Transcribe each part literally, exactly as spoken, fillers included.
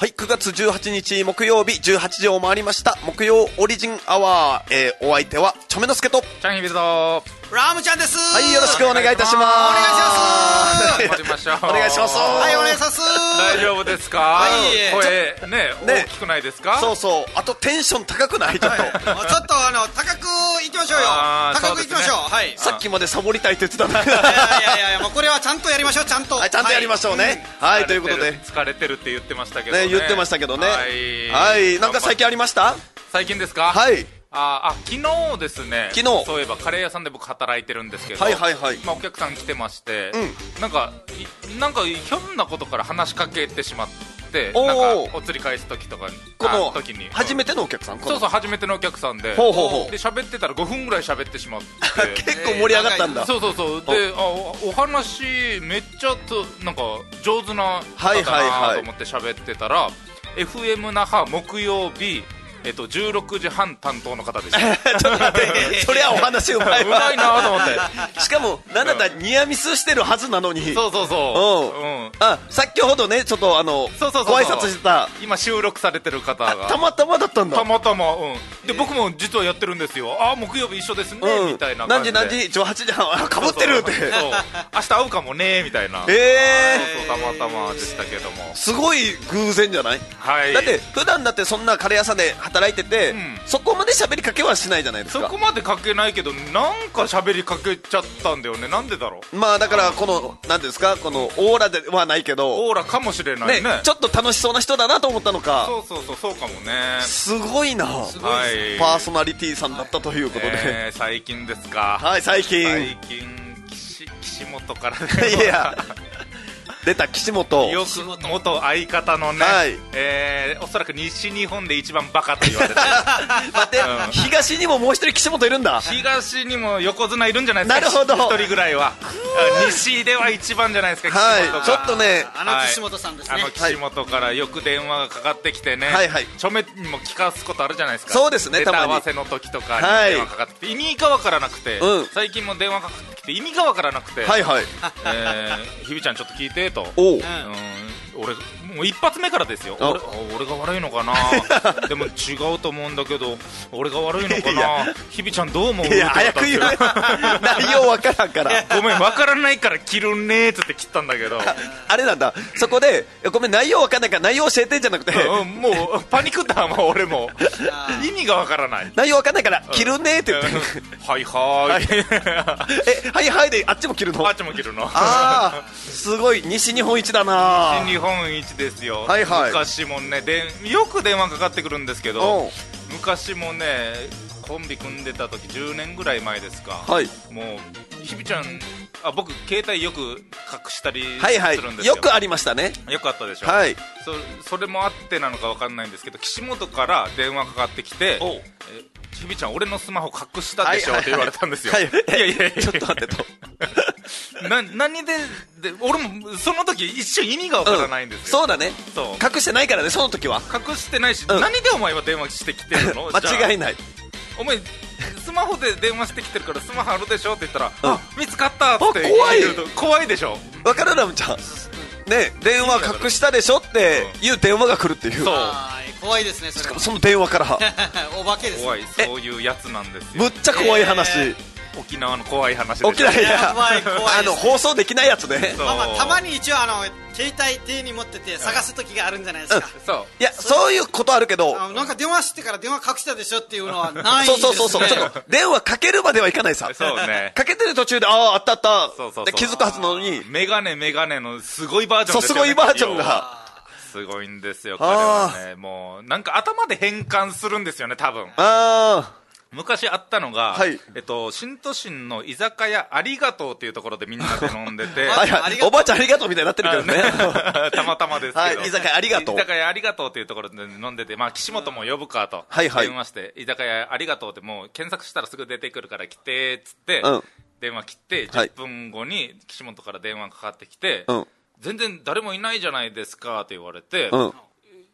はい、くがつじゅうはちにち木曜日じゅうはちじを回りました。木曜オリジンアワー、えー、お相手はチョメノスケとチャンヒビルドラムちゃんです。 はい、よろしくお願いいたします。 お願いします。 始まりましょう。 お願いします。 はい、お願いします。 大丈夫ですか？ はい声ね、 ね大きくないですか？ そうそう、あとテンション高くないちょっと、 はい、ちょっとあの高くいきましょうよ。高くいきましょう。はい。 さっきまでサボりたいって言ってたな。 いやいやいやいや、もうこれはちゃんとやりましょう。ちゃんと、 はい、ちゃんとやりましょうね。はい、はい、ということで疲れてるって言ってましたけどね。 ね、言ってましたけどね。はい、はい、なんか最近ありました？ 最近ですか？ はい。 ああ、昨日ですね。 昨日そういえばカレー屋さんで僕働いてるんですけど、 はいはいはい、 まあ、お客さん来てまして、 うん、 なんかなんかひょんなことから話しかけてしまって、 おなんかお釣り返す時とかに、 この時に初めてのお客さん、 そうそう、初めてのお客さんで、 ほうほうほう、 で喋ってたらごふんぐらい喋ってしまって結構盛り上がったんだ。 そうそうそう、で、あ お, お話めっちゃとなんか上手な方だなと思って喋ってたら、はいはいはい、エフエム 那覇木曜日えっと、じゅうろくじはん担当の方でした。 ちょっと待ってそれはお話うまいわ。 うまいなと思ってしかもなんだったらニアミスしてるはずなのに。 そうそうそう、 うん、うん、あ、先ほどねちょっとあのそうそうそうそう、 ご挨拶してた今収録されてる方がたまたまだったんだ。 たまたま、うん、で僕も実はやってるんですよ。あ、木曜日一緒ですね、うん、みたいな感じで。 何時何時じゅうはちじはん、あ、かぶってるって。 そうそうそう、明日会うかもねみたいな。 えー、そうそう、たまたまでしたけども、 すごい偶然じゃない？ はい。 だって普段だってそんなカレー屋さんで働いてて、うん、そこまで喋りかけはしないじゃないですか。 そこまでかけないけど、なんか喋りかけちゃったんだよね。なんでだろう。 まあだからこの何ですか、このオーラではないけど、 オーラかもしれないね。 ね、ちょっと楽しそうな人だなと思ったのか。 そうそうそう、そうかもね。 すごいな。 すごい、はい、 パーソナリティさんだったということで、 えー、最近ですか？ はい、最近最近岸、岸本からね。 いや出た岸本、 よく元相方のね、はい、えー、おそらく西日本で一番バカと言われてる待って、うん、東にももう一人岸本いるんだ。 東にも横綱いるんじゃないですか。 なるほど、 一人ぐらいは西では一番じゃないですか、 はい、 岸本が。 ちょっとね、 あの岸本さんですね、 あの岸本からよく電話がかかってきてね、 はいはい、 ちょめにも聞かすことあるじゃないですか。 そうですね、 ネタ合わせの時とかに電話かかってきて、はい、意味がわからなくて、うん、最近も電話かかってきて意味がわからなくて、 はいはい、 えー、ひびちゃんちょっと聞いてと。 おう、 うん、俺もう一発目からですよ。俺, 俺が悪いのかなでも違うと思うんだけど俺が悪いのかな、ひびちゃんどう思う？ いや早く言う内容わからんからごめん、わからないから切るねーっつって切ったんだけどあれなんだ、そこでごめん内容わかんないから内容教えてじゃなくて、 うん、もうパニックったもう俺も意味がわからない、 内容わかんないから切るねーって言って、うん、 はいはーいえ、はいはいであっちも切るの？ あっちも切るの。 ああ、すごい西日本一だな。 西日本一ですよ、 はいはい、 昔もねでよく電話かかってくるんですけど、昔もねコンビ組んでた時じゅうねんぐらい前ですか、 はい、 もうひびちゃん、あ、僕携帯よく隠したりするんですよ、 はいはい、よくありましたね。 よくあったでしょ、 はい、 そ, それもあってなのか分かんないんですけど、岸本から電話かかってきて、えひびちゃん俺のスマホ隠したでしょって言われたんですよ。 はいはいはい、 いやいやいやちょっと待ってとな何でで俺もその時一瞬意味がわからないんですよ、 うん、 そうだね、 そう隠してないからね、その時は隠してないし、 うん、 何でお前は電話してきてるの間違いない。 お前スマホで電話してきてるからスマホあるでしょって言ったら、うん、あ、見つかったって怖い、 怖いでしょ。 わかるラムちゃんね、電話隠したでしょっていう電話が来るっていう、 そう怖いですね。それしかもその電話からお化けです、ね、 怖い、そういうやつなんですよ。 むっちゃ怖い話、えー沖縄の怖い話でしょ。 沖縄ややばい怖いです、ね、 あの放送できないやつね。 まあまあ、たまに一応あの携帯手に持ってて探す時があるんじゃないですか、 うん、そういやそういうことあるけど、 あなんか電話してから電話隠したでしょっていうのはないですね。 そうそうそうそう、ちょっと電話かけるまではいかないさ。 そうね、 かけてる途中であああったあった、 そうそうそう、 で気づくはずなのに、 メガネメガネのすごいバージョンですよね。 そう、すごいバージョンがすごいんですよ、彼はね。もうなんか頭で変換するんですよね、多分。 ああ、昔あったのが、 はい、 えっと、新都心の居酒屋ありがとうっていうところでみんなで飲んでてはい、はい、おばあちゃんありがとうみたいになってるけどねたまたまですけど、 はい、居酒屋ありがとう、 居酒屋ありがとうっていうところで飲んでて、まあ、岸本も呼ぶかと電話して、はいはい、居酒屋ありがとうってもう検索したらすぐ出てくるから来てっつって、 うん、 電話切ってじゅっぷんごに岸本から電話かかってきて、 うん、 全然誰もいないじゃないですかって言われて、 うん、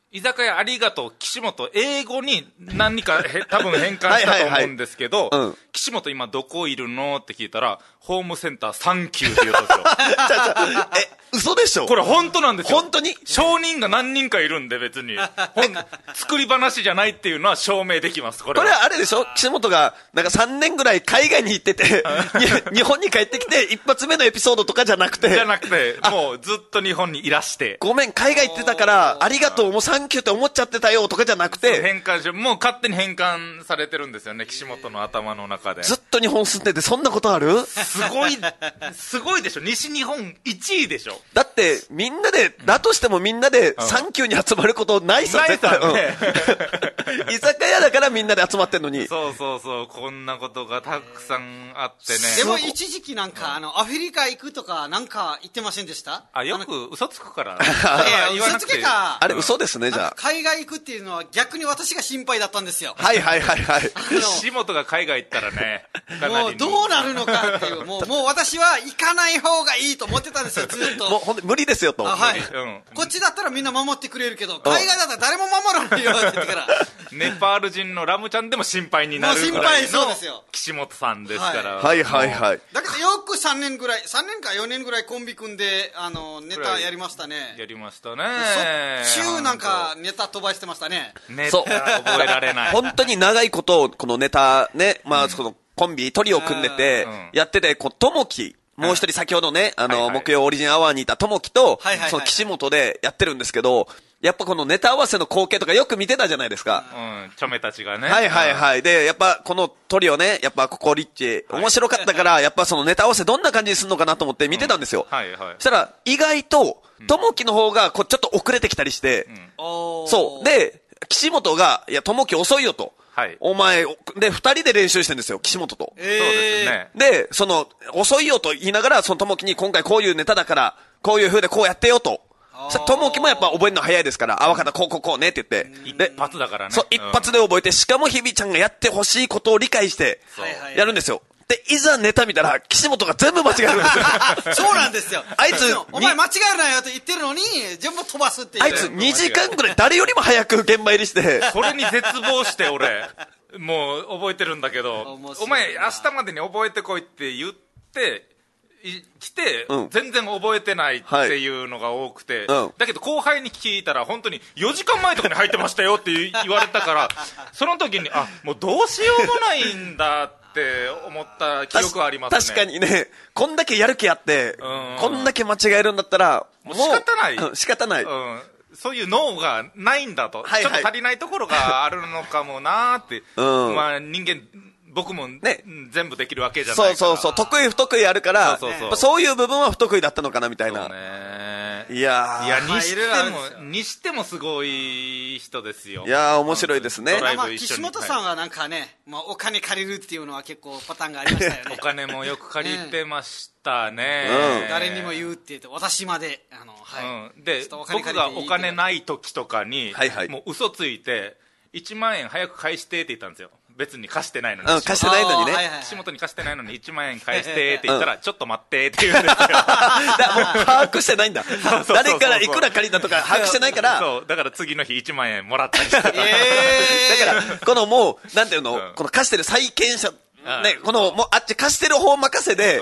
居酒屋ありがとう岸本、英語に何かへ多分変換したと思うんですけど、 はいはいはいうん、 岸本今どこいるのって聞いたら、ホームセンターサンキューって言ったんですよ。 ちゃちゃえ嘘でしょ。 これ本当なんですよ。 本当に証人が何人かいるんで別にほん作り話じゃないっていうのは証明できます。これはこれはあれでしょ、岸本がなんかさんねんぐらい海外に行ってて日本に帰ってきて一発目のエピソードとかじゃなくてじゃなくてもうずっと日本にいらして、 ごめん海外行ってたからありがとうもうサンキューって思っちゃってたよとかじゃなくて、 変換しもう勝手に変換されてるんですよね、岸本の頭の中で。 ずっと日本住んでてそんなことある？ すごいすごいでしょ。西日本いちいでしょ。 だってみんなで、だとしてもみんなでサンキューに集まることないさ、 ないさね、 うん、居酒屋だからみんなで集まってんのに。 そうそうそう、こんなことがたくさんあってね。 でも一時期なんか、あのアフリカ行くとかなんか言ってませんでした？ あ、よく嘘つくからいや嘘つけか。 あれ嘘ですね。じゃあ海外行くっていうのは逆に私が心配だったんですよ。 はいはいはいはい。 岸本が海外行ったらね、 もうどうなるのかっていうもうもう私は行かない方がいいと思ってたんですよ、ずっと。 もうほんと無理ですよと。 はい、 うん、 こっちだったらみんな守ってくれるけど海外だったら誰も守らないよって言ってからネパール人のラムちゃんでも心配になるぐらいの岸本さんですから。 はいはいはい。 だけどよくさんねんぐらいさんねんかよねんぐらいコンビ組んであのネタやりましたね。 やりましたね。 しょっちゅうなんかネタ飛ばしてましたね。 ネタ覚えられない。 本当に長いことこのネタね、まあそのコンビトリオ組んでてやってて、こうともきもう一人先ほどね、あの、はいはい、木曜オリジンアワーにいたともきと、はいはいはい、その岸本でやってるんですけど、やっぱこのネタ合わせの光景とかよく見てたじゃないですか。 うん、チョメたちがね。 はいはいはい。で、やっぱこのトリオね、やっぱココリッチ、面白かったから、はい、やっぱそのネタ合わせどんな感じにするのかなと思って見てたんですよ。うん、はいはい。そしたら、意外と、ともきの方がこうちょっと遅れてきたりして、うん、そう。で、岸本が、いや、ともき遅いよと。はい、お前、で、二人で練習してるんですよ、岸本と。 えー、そうですね。 で、その、遅いよと言いながら、そのともきに今回こういうネタだから、こういう風でこうやってよと。ともきもやっぱ覚えるの早いですから、あ、わかった、こうこうこうねって言って。 一発だからね。 そう、一発で覚えて、しかもひびちゃんがやってほしいことを理解して、やるんですよ。で、いざネタ見たら、岸本が全部間違えるんですよ。 そうなんですよ。 あいつ、 お前間違えるなよって言ってるのに、全部飛ばすっていう。 あいつにじかんぐらい誰よりも早く現場入りして。 それに絶望して、俺。もう覚えてるんだけど、お前明日までに覚えてこいって言って来て、うん、全然覚えてないっていうのが多くて、はいうん、だけど後輩に聞いたら本当によじかんまえとかに入ってましたよって言われたからその時にあもうどうしようもないんだって思った記憶はありますね。 確かにね、こんだけやる気あって、こんだけ間違えるんだったらもう仕方ない、 うん、仕方ない、 うんそういう脳がないんだと、はいはい、ちょっと足りないところがあるのかもなーって、うん、まあ人間僕も、ね、全部できるわけじゃないから。 そうそうそう、得意不得意あるから、そうそうそう、そういう部分は不得意だったのかなみたいな。 そうね、 いやー、 いやにしてもにしてもすごい人ですよ。 いやー面白いですね。 ドライブ一緒に、まあ、岸本さんはなんかね、まあ、お金借りるっていうのは結構パターンがありましたよね。 お金もよく借りてましたね。 うん、誰にも言うって言って私まであの、 はい、うん、で僕がお金ない時とかに、はいはい、もう嘘ついていちまんえん早く返してって言ったんですよ。別に貸してないのに、 うん、貸してないのにね、 岸本に貸してないのにいちまんえん返してって言ったら、うん、ちょっと待ってって言うんですよ。だもう把握してないんだ。誰からいくら借りたとか把握してないから。 そうだから次の日いちまんえんもらったりしてた。えー、だからこのもうなんていうの、うん、この貸してる債権者ね、このもうあっち貸してる方任せで、うん、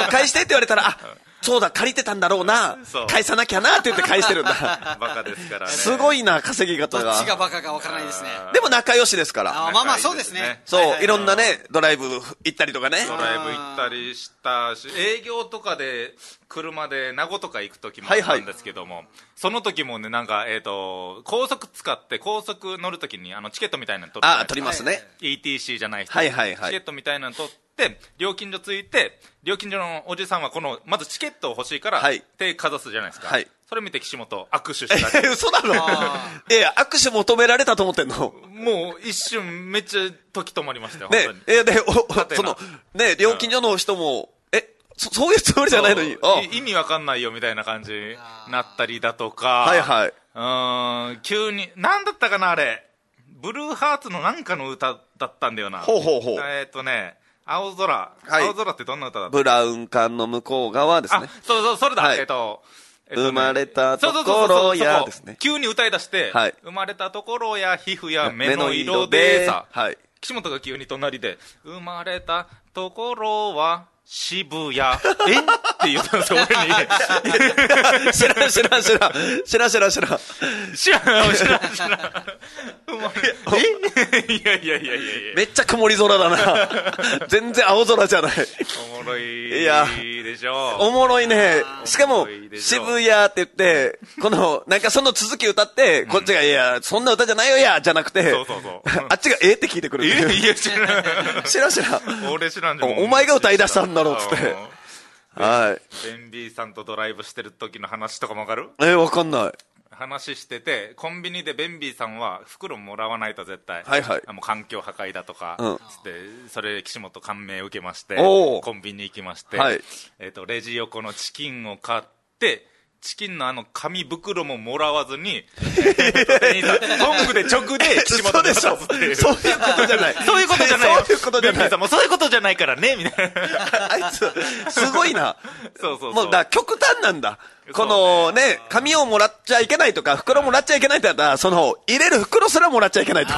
返してって言われたらあ。そうだ借りてたんだろうな、返さなきゃなって言って返してるんだ。 バカですからね。 すごいな稼ぎ方が。 どっちがバカかわからないですね。 でも仲良しですから。 あまあまあそうですね。 そう、はいはい、いろんなねドライブ行ったりとかね。 ドライブ行ったりしたし、営業とかで車で名護とか行く時もあったんですけども、はいはい、その時もねなんかえっ、ー、と高速使って高速乗る時にあのチケットみたいなの取って、 あ取りますね。 イーティーシー じゃない人、 はいはいはい、 チケットみたいなの取って。で料金所ついて料金所のおじさんはこのまずチケットを欲しいから、はい、手かざすじゃないですか、はい、それ見て岸本握手したり。 え嘘なの？いや握手求められたと思ってんの？ もう一瞬めっちゃ時止まりましたよ。 ねえでおそのね料金所の人も、うん、えそそういうつもりじゃないのに意味わかんないよみたいな感じになったりだとか、 はいはい、 うん急に何だったかなあれブルーハーツのなんかの歌だったんだよな。 ほうほうほう。 えっとね青空、はい、青空ってどんな歌だった？ ブラウン管の向こう側ですね。 あ、そうそう、それだ。はい、えっと、 えっとね、 生まれたところやですね。 急に歌い出して、はい、生まれたところや皮膚や目の色でさ、はい、岸本が急に隣で、生まれたところは渋谷えって言ったんですよ、俺に。知らん知らん知らん。知らん知らん知らん。 知らん知らん知らん。えいやいやいやいやいや。 めっちゃ曇り空だな。全然青空じゃない。 おもろい。いや。でしょ。 おもろいね。しかも、渋谷って言って、この、なんかその続き歌って、こっちが、いや、そんな歌じゃないよや、じゃなくて、 そうそうそう。 あっちがえって聞いてくる。 いやいや、知らん。 知らん知らん。 俺知らんじゃん。 お前が歌い出したんだろう、つって。はい。 ベンビーさんとドライブしてる時の話とかもわかる？ えー、わかんない。 話してて、コンビニでベンビーさんは袋もらわないと絶対、 はいはい、 もう環境破壊だとか、うん、つってそれ岸本感銘を受けまして、 コンビニ行きまして、 はい、 えーと、レジ横のチキンを買ってチキンのあの紙袋ももらわずにトングで直で岸本で渡すっていう。そういうことじゃない。 そういうことじゃないよ。 そういうことじゃない。ベンビーさんもそういうことじゃないからねみたいな。 あいつすごいな。 そうそうそう。 もうだ極端なんだ。このね、紙をもらっちゃいけないとか、袋もらっちゃいけないってやったら、その、入れる袋すらもらっちゃいけないと。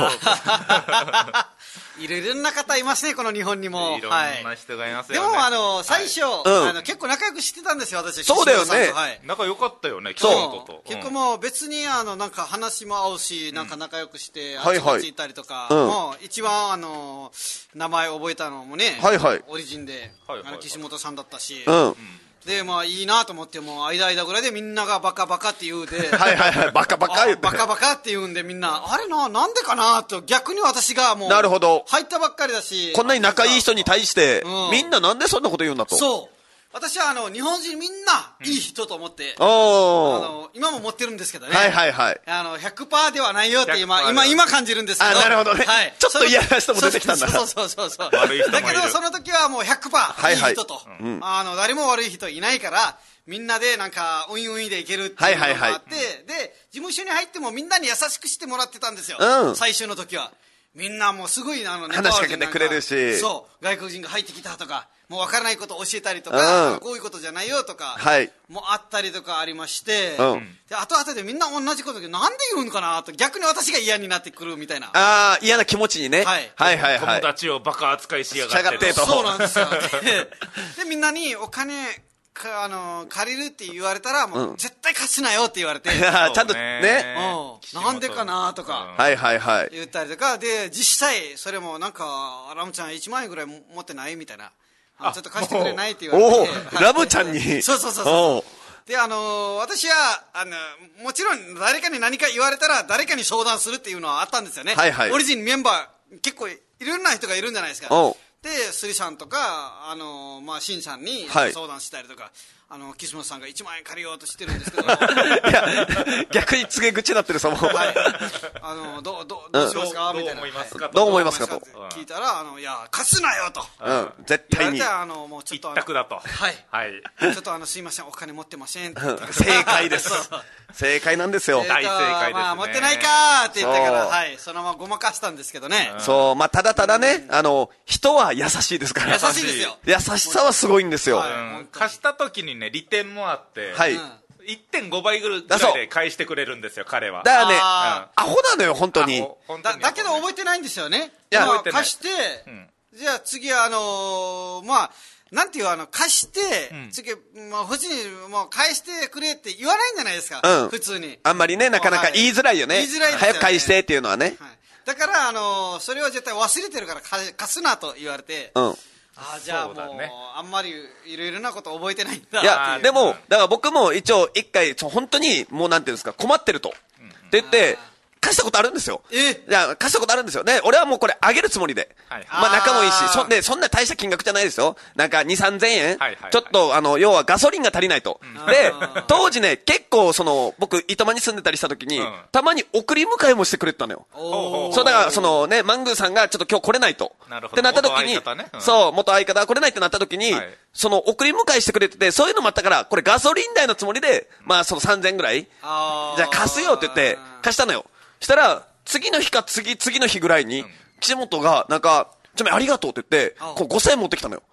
いろいろな方いますね、この日本にも。 いろんな人がいますよね。 でも、あの、最初、 はいうん、 あの結構仲良くしてたんですよ、私。 そうだよね。 はい、 仲良かったよね、岸本と。 結構もう別に、あの、なんか話も合うし、なんか仲良くして、あっちこっち行ったりとか、もう一番、あの、名前覚えたのもね、 はいはい、 オリジンで、あの岸本さんだったし、 うん。 で、まあいいなと思って、もう間間ぐらいでみんながバカバカって言うで、 はいはいはい、バカバカ言って。 バカバカって言うんでみんな、あれな、なんでかなと、逆に私がもう、 なるほど。 入ったばっかりだし、 こんなに仲いい人に対して、うん、みんななんでそんなこと言うんだと。 そう。私はあの日本人みんないい人と思って、 うん、おあの今も持ってるんですけどね、 はいはいはい、 あの ひゃくパーセント ではないよって今今今感じるんですけど、 あ、なるほどね、はい、ちょっと嫌な人も出てきたんだ。 そうそうそうそう悪い人もいる。 だけどその時はもう ひゃくパーセント いい人と、 はいはい、 あの誰も悪い人いないからみんなでなんかウィンウィンでいけるっていうのがあって、はいはいはい、で事務所に入ってもみんなに優しくしてもらってたんですよ、うん、最初の時はみんなもうすごいあの話しかけてくれるし、 そう外国人が入ってきたとかもう分からないことを教えたりとか、うん、こういうことじゃないよとか、はい、もあったりとかありまして、うん、で後々でみんな同じことでなんで言うのかなと逆に私が嫌になってくるみたいな、 ああ嫌な気持ちにね、 はい、 はいはいはい、 友達をバカ扱いしやがってと。 そうなんですよ。でみんなにお金かあの借りるって言われたらもう、うん、絶対貸しなよって言われてちゃんとね、 うん、なんでかなとか、 うん、はいはいはい言ったりとかで実際それもなんかラムちゃんいちまん円ぐらい持ってないみたいな、ちょっと貸してくれないって言われて、 おおラムちゃんにそうそうそうそうであのー、私はあのもちろん誰かに何か言われたら誰かに相談するっていうのはあったんですよね、 はいはい、 オリジンメンバー結構いろんな人がいるんじゃないですか。でスリさんとかあのー、まあシンさんに相談したりとか、はい、あの岸本さんがいちまん円借りようとしてるんですけどいや逆に告げ口になってるさもう、 はい、あのどうどうどうしますか、うん、みたいな、 どう思いますか、 どう思いますかと聞いたらあのいや貸すなよと、 うん、絶対に言われてあのもうちょっと一択だと、 はい、 はい、 ちょっとあのすいませんお金持ってませんって、 うん、正解です正解なんですよ、 大正解ですね、 まあ、持ってないかーって言ったから、はい、そのままごまかしたんですけどね、 うん、そうまあただただね、うん、あの人は優しいですから、 優しいですよ、 優しさはすごいんですよ、 はい、うん、貸した時にね利点もあって、 はい、 うん、いってんごばいぐらいで返してくれるんですよ彼は。 だからね、うん、アホなのよ本当に。 だ, だけど覚えてないんですよね。 いや貸して、うん、じゃあ次はあのー、まあなんていうあの貸して、うん、次まあ普通にもう返してくれって言わないんじゃないですか、うん、普通にあんまりねなかなか言いづらいよね、 言いづらいですよね、 早く返してっていうのはね、 はい、だからあのー、それは絶対忘れてるから貸すなと言われて、 うん、 あじゃあもう、ね、あんまりいろいろなこと覚えてないんだ。 いやでもだから僕も一応一回本当にもうなんていうんですか困ってると、うん、って言って貸したことあるんですよ。 えいや貸したことあるんですよ。で俺はもうこれあげるつもりで、はい、まあ仲もいいし、そんでそんな大した金額じゃないですよ。なんかに、さんぜんえん、はいはいはい、ちょっとあの要はガソリンが足りないと。うん、で当時ね結構その僕糸満に住んでたりした時に、うん、たまに送り迎えもしてくれてたのよ。そうだからそのねマングーさんがちょっと今日来れないと。 なるほど。 ってなった時に、 ねうん、 そう元相方が来れないってなった時に、はい、その送り迎えしてくれててそういうのもあったからこれガソリン代のつもりでまあそのさんぜんえんぐらいじゃあ貸すよって言って貸したのよ。したら次の日か次次の日ぐらいに、うん、岸本がなんかちょっとありがとうって言ってこうごせんえん持ってきたのよ。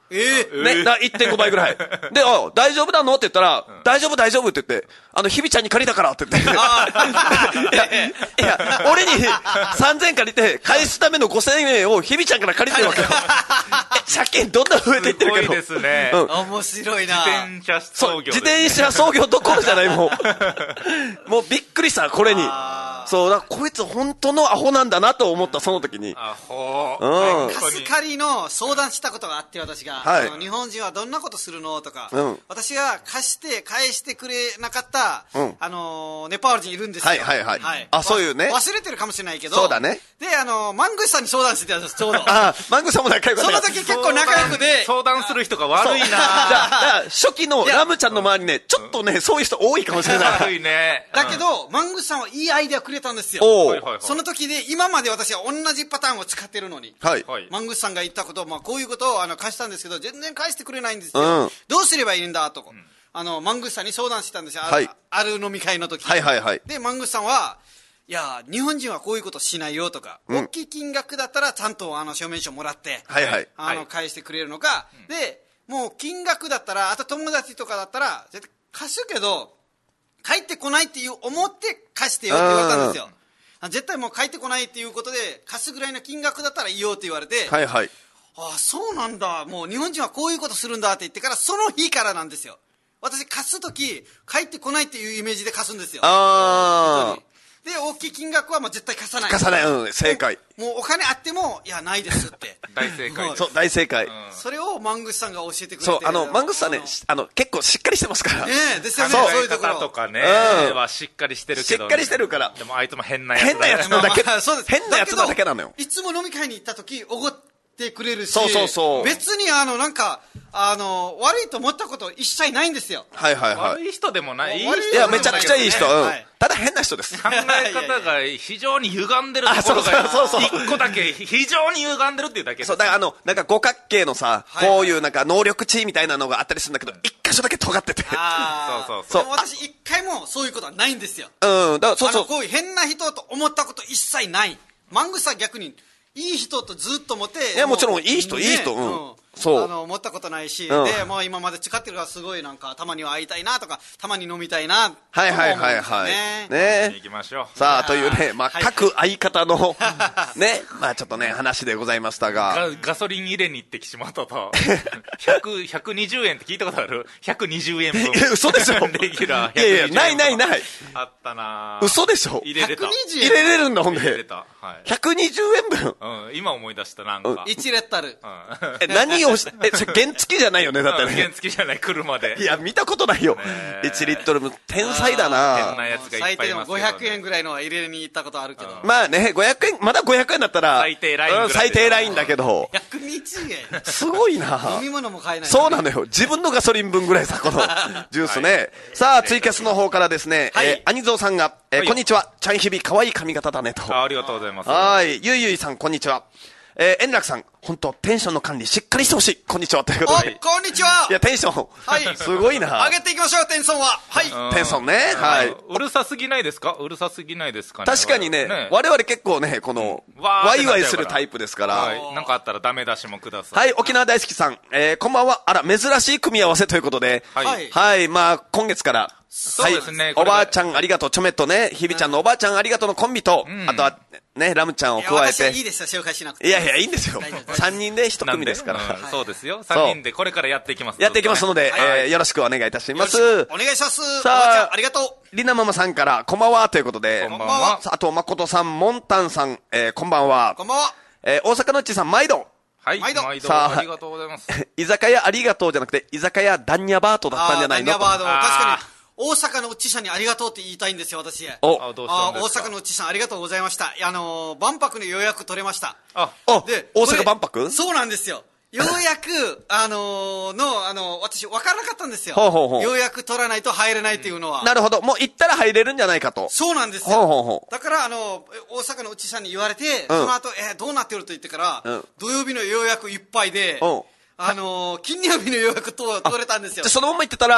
ええね、いってんごばいぐらい。で、あ、大丈夫なのって言ったら、大丈夫大丈夫って言って、あの、ひびちゃんに借りたからって言って。いや、いや、俺にさんぜんえん借りて、返すためのごせんえんをひびちゃんから借りてるわけよ。借金どんどん増えていってるけど。 すごいですね。 うん。面白いな。 自転車操業、 ね。自転車操業どころじゃない、もう。もうびっくりした、これに。そう、だこいつ本当のアホなんだなと思った、その時に。 アホ。 うん。 貸す借りの相談したことがあって、私が。はい。日本人はどんなことするのとか。うん。私が貸して返してくれなかった、うん。あの、ネパール人いるんですよ。 はいはいはい。はい。あ、そういうね。 忘れてるかもしれないけど。 そうだね。 で、あの、マングスさんに相談してたんです、ちょうど。 あ、マングスさんも仲良かった。 その時結構仲良くで。 相談する人が悪いな。だから初期のラムちゃんの周りね、ちょっとね、そういう人多いかもしれない。 悪いね。 だけど、マングスさんはいいアイデアくれたんですよ。おー。その時で、今まで私は同じパターンを使ってるのに。はい。マングスさんが言ったこと、まあこういうことをあの貸したんですけど、全然返してくれないんですよ。うん、どうすればいいんだと。うん、あの、マングスさんに相談したんですよ。はい、ある飲み会の時。はいはいはい。で、マングスさんは、いや、日本人はこういうことしないよとか、うん、大きい金額だったらちゃんとあの証明書もらって、はいはい。あの、返してくれるのか、うん、で、もう金額だったら、あと友達とかだったら、絶対貸すけど、返ってこないっていう思って貸してよって言われたんですよ。絶対もう返ってこないっていうことで、貸すぐらいの金額だったらいいよって言われて、はいはい。ああ、そうなんだ。もう日本人はこういうことするんだって言ってから、その日からなんですよ。私貸すとき、返ってこないっていうイメージで貸すんですよ。ああ。で、大きい金額はもう絶対貸さない。 貸さない。うん、正解。 もうお金あっても、いや、ないですって。 大正解。 そう、大正解。 それをマングスさんが教えてくれて。 そう、あの、マングスさんね、あの、結構しっかりしてますから。 ねえ、ですよね。 そういうところとかね、はしっかりしてるけど。 しっかりしてるから。 でもあいつも変なやつ。 変なやつなだけ。そうです。変なやつなだけなのよ。 いつも飲み会に行った時、おごってくれるし。そうそうそう。別にあの、なんか、あの、悪いと思ったこと一切ないんですよ。 はいはいはい。 悪い人でもない。いや、めちゃくちゃいい人。うん。ただ変な人です。 考え方が非常に歪んでるところが一個だけ非常に歪んでるっていうだけです。 そう、だからあの、なんか五角形のさ、こういうなんか能力値みたいなのがあったりするんだけど、一箇所だけ尖ってて。 ああ。そうそうそう。でも私一回もそういうことはないんですよ。 うん。だからそうそう。 こういう変な人と思ったこと一切ない。マングスは逆に、いい人とずっと思って。 いや、もちろんいい人、いい人。うん。そう。 あの、思ったことないし、うん、で、もう今まで使ってるからすごいなんか、たまには会いたいなとか、たまに飲みたいな、 はいはいはいはい。 ねえ。行きましょう。 さあ、というね、まあ、各相方の、ね、まあちょっとね、話でございましたが。 ガ, ガソリン入れに行って岸本と、ひゃく、ひゃくにじゅうえんって聞いたことある ?ひゃくにじゅうえんぶん。 え、嘘でしょレギュラー。 いやいや、ないないない。 あったな嘘でしょ入れれた。 入れれるんだ、ほんで。 入れれた。はい。 ひゃくにじゅうえんぶん。 うん、今思い出した、なんか。 いちレッタル。うん。 え、何をし、え、それ原付きじゃないよね、だってね。 原付きじゃない、車で。 いや、見たことないよ。いちリットルも天才だな。 変なやつがいっぱいいますけど、ね。最低でもごひゃくえんぐらいのは入れに行ったことあるけど。 まあね、ごひゃくえん、まだごひゃくえんだったら。 最低ラインぐらい。 最低ラインだけど。 ひゃくにじゅうえん。 すごいな。 飲み物も買えない。 そうなのよ。自分のガソリン分ぐらいさ、このジュースね。はい、さあ、ツイキャスの方からですね、はい、えー、アニゾウさんが、えーはい、こんにちは。ちゃんひび、かわいい髪型だねと。 あ、ありがとうございます。 はい。ゆいゆいさん、こんにちは。えー、円楽さん、本当テンションの管理しっかりしてほしい。こんにちは。ということで。 お、こんにちは。 いや、テンション。はい。すごいな。 上げていきましょう、テンションは。はい。 テンションね。はい。 うるさすぎないですかうるさすぎないですかね。 確かにね、ね我々結構ね、この、ワイワイするタイプですから。はい。 なんかあったらダメ出しもください。 はい、沖縄大好きさん。えー、こんばんは。あら、珍しい組み合わせということで。はい。はい、まあ、今月から。 そうですね。 おばあちゃんありがとう、ちょめっとね、ひびちゃんのおばあちゃんありがとうのコンビと、あとは、ね、ラムちゃんを加えて。 いや、いいですよ、紹介しなくて。 いやいや、いいんですよ。さんにんでひと組ですから。 そうですよ。さんにんでこれからやっていきます。 やっていきますので、えよろしくお願いいたします。 お願いします。さあ、ありがとう。 りなママさんから、こんばんは、ということで。 こんばんは。 あと、まことさん、もんたんさん、えこんばんは。 こんばんは。 え大阪のっちさん、毎度。 はい、毎度。 さあ、 ありがとうございます。 居酒屋ありがとうじゃなくて、居酒屋ダンニャバートだったんじゃないの？ ダンニャバート、確かに。大阪のうっちさんにありがとうって言いたいんですよ、私。 お、 あ、どうしたんですか？ 大阪のうっちさんありがとうございました。あのー、万博の予約取れました。 あ、で、大阪万博？ そうなんですよ。ようやく、あのー、の、あのー、私分からなかったんですよ。ほうほうほう。ようやく取らないと入れないっていうのは。 なるほど。もう行ったら入れるんじゃないかと。 そうなんですよ。ほうほうほう。だから、あの、大阪のうっちさんに言われて、うん、その後、えー、どうなってると言ってから、うん、土曜日の予約いっぱいで、うん、あのー、金曜日の予約と取れたんですよ。 じゃそのまま行ってたら、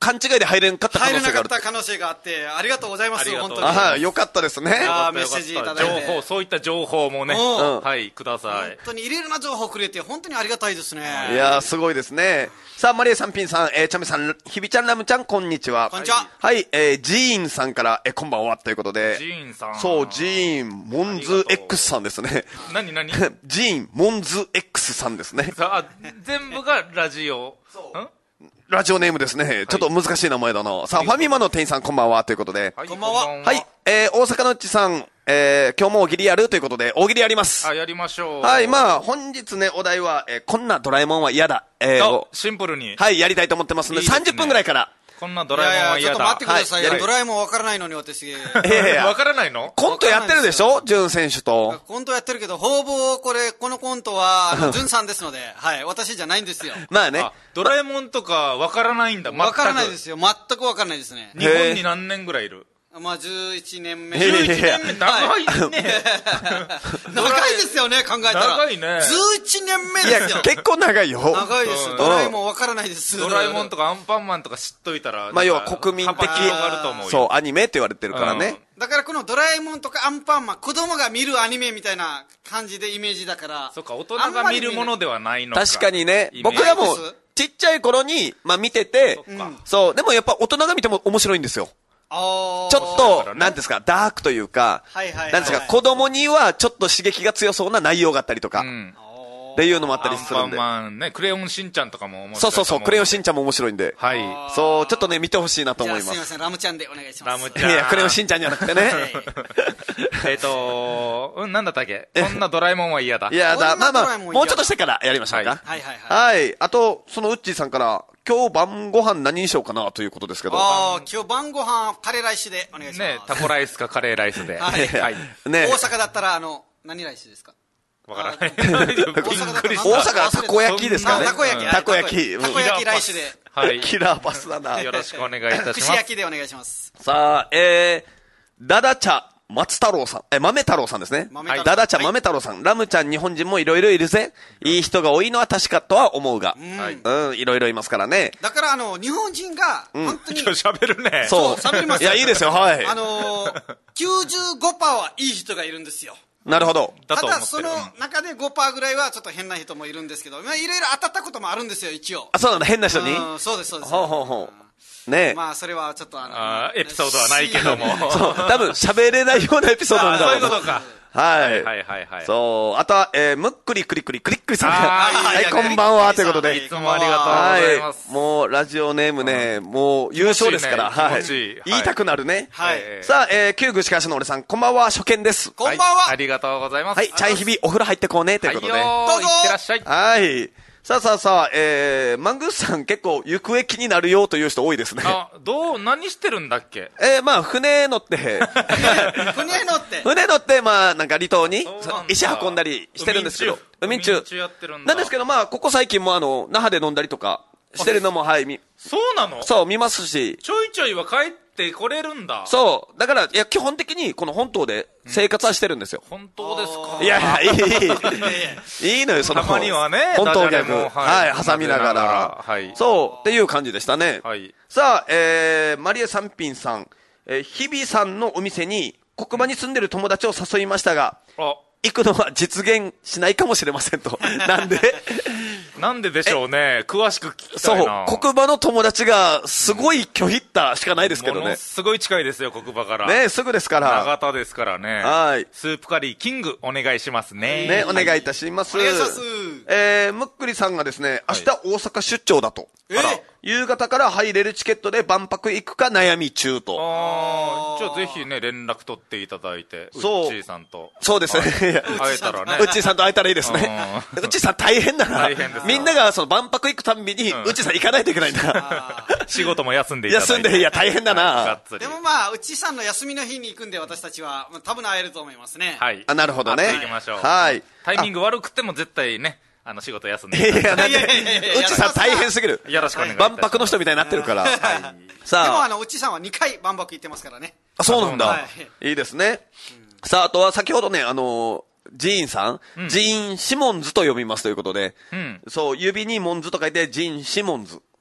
勘違いで入れんかった可能性がある。 入れなかった可能性があって、ありがとうございます。本当に。 ああ、よかったですね。 あメッセージいただいて。 情報、そういった情報もね、はい、ください。 本当にいろいろな情報くれて、本当にありがたいですね。 いやすごいですね。さあ、マリエさん、ピンさん、えー、チャメさん、ひびちゃん、ラムちゃん、こんにちは。 こんにちは。 はい、えー、ジーンさんから、えー、こんばんは、ということで。 ジーンさん。 そう、ジーン、モンズ X さんですね。 何何ジーン、モンズ X さんですね。 さあ、全部がラジオ。 そう。 ラジオネームですね。はい、ちょっと難しい名前だな。さあ、ファミマの店員さん、こんばんは、ということで。 はい、こんばんは。 はい、えー、大阪のうちさん、えー、今日も大喜利やるということで、大喜利やります。 あ、やりましょう。 はい、まあ、本日ね、お題は、えー、こんなドラえもんは嫌だ。えー、 シンプルに。 はい、やりたいと思ってますので、いいですね、さんじゅっぷんぐらいから。 こんなドラえもんは嫌だ。 いやいや、ちょっと待ってくださいよ。はい、ドラえもんわからないのに私。いやいや。わからないの？ コントやってるでしょ？ジュン選手と。 コントやってるけど、ほぼこれ、このコントは、あの、ジュンさんですので、はい、私じゃないんですよ。 まあね。 ドラえもんとかわからないんだ、 わからないですよ。全くわからないですね。 日本に何年ぐらいいる？ まあ、じゅういちねんめ。 じゅういちねんめ、長いね。 長いですよね、考えたら。 長いね。 じゅういちねんめですよ。 いや、結構長いよ。 長いです。ドラえもんわからないです。 ドラえもんとかアンパンマンとか知っといたら。 まあ、要は国民的、そう、アニメって言われてるからね。 だからこのドラえもんとかアンパンマン、子供が見るアニメみたいな感じでイメージだから。 そうか、大人が見るものではないのか。 確かにね。僕らもちっちゃい頃に、まあ見てて、そう、でもやっぱ大人が見ても面白いんですよ。ちょっと、なんですか、ダークというか、なんですか、子供にはちょっと刺激が強そうな内容があったりとか、っていうのもあったりするんで。 アンパンマンね、クレヨンしんちゃんとかも面白い。 そうそうそう、クレヨンしんちゃんも面白いんで。 はい。 そう、ちょっとね、見てほしいなと思います。 すいません、ラムちゃんでお願いします。 ラムちゃん。 いや、クレヨンしんちゃんじゃなくてね。 えっと、うん、なんだったっけ？こんなドラえもんは嫌だ。 嫌だ。まあまあ、もうちょっとしてからやりましょうか。 はいはいはい。 はい。あと、そのウッチーさんから、今日晩ご飯何にしようかなということですけど。 ああ、今日晩ご飯カレーライスでお願いします。 ね、タコライスかカレーライスで。 はい。はい。ね、大阪だったら、あの、何ライスですか？ わからない。 大阪はたこ焼きですかね。 たこ焼き。 たこ焼き。 たこ焼きライスで。 はい。 キラーパスだな。 よろしくお願いいたします。 串焼きでお願いします。 さあ、えー、ダダ茶。松太郎さん、え、豆太郎さんですね。はい。ダダ茶豆太郎さん、はい、ラムちゃん日本人もいろいろいるぜ。いい人が多いのは確かとは思うが。はい。うん、いろいろいますからね。 だからあの、日本人が、本当に。 今日喋るね。 そう。 喋ります。 いや、いいですよ、はい。 あのー、きゅうじゅうごパーセント はいい人がいるんですよ。 なるほど。 ただ、その中で ごパーセント ぐらいはちょっと変な人もいるんですけど、まあ、いろいろ当たったこともあるんですよ、一応。 あ、そうなんだ、変な人に？ うん、そうです、そうです。 ほうほうほう。ねえ。 まあ、それはちょっとあの、 あエピソードはないけども。 そう、多分喋れないようなエピソードなんだろう。 そういうことか。 はい。 はいはいはい。 そう。あとは、えー、むっくりくりくりくりくりさん。はい、こんばんは、ということで。 いつもありがとうございます。 もう、ラジオネームね、もう、優勝ですから。はい。言いたくなるね。 はい。 さあ、えー、旧具しかしの俺さん、こんばんは、初見です。 こんばんは。 ありがとうございます。 はい、チャイヒビ、お風呂入ってこうね、ということで。 どうぞ。いってらっしゃい。 はい。さあさあさあ、えー、マングースさん結構行方気になるよという人多いですね。 あ、どう、何してるんだっけ？ えー、まあ、船乗って。 船乗って。 船乗って、まあ、なんか離島に石運んだりしてるんですけど。 海ん中。やってるんだ。 なんですけど、まあ、ここ最近もあの、那覇で飲んだりとかしてるのも、はい、見。 そうなの？ そう、見ますし。 ちょいちょいは帰ってこれるんだ。 そう。だから、いや、基本的にこの本島で生活はしてるんですよ。 本当ですか？ いやいや、いい。いいのよ、その。 たまにはね。 本島ギャグ。はい、挟みながら。はい。そう、っていう感じでしたね。はい。さあ、えー、マリエ三品さん。えー、日比さんのお店に、黒板に住んでる友達を誘いましたが、あ行くのは実現しないかもしれませんと。なんでなんででしょうね。詳しく聞きたいな。 そう、黒板の友達がすごい拒否ったしかないですけどね。ものすごい近いですよ、黒板から。 ね、すぐですから。 長田ですからね。 はい。 スープカリーキングお願いしますね。 ね、お願いいたします。 お願いします。 えー、むっくりさんがですね、明日大阪出張だと。 えー夕方から入れるチケットで万博行くか悩み中と。 ああ、じゃあぜひね、連絡取っていただいて、 そう。 うっちーさんと。 そうですね。 会えたらね。 うっちーさんと会えたらいいですね。うっちーさん大変だな。 大変です。 みんながその万博行くたんびに、うっちーさん行かないといけないんだ。 仕事も休んでいただいて。 休んで、いや大変だな。 でもまあ、うっちーさんの休みの日に行くんで私たちは、多分会えると思いますね。 はい。 あ、なるほどね。 行きましょう。 はい。 タイミング悪くても絶対ね。あの仕事休んで。 いや、なんで、うちさん大変すぎる。 よろしくお願いします。 万博の人みたいになってるから。 さあ。でもあの、うちさんはにかい万博行ってますからね。 あ、そうなんだ。いいですね。さあ、あとは先ほどね、あの、ジーンさん、ジーン・シモンズと呼びますということで、そう、指にモンズと書いて、ジーン・シモンズ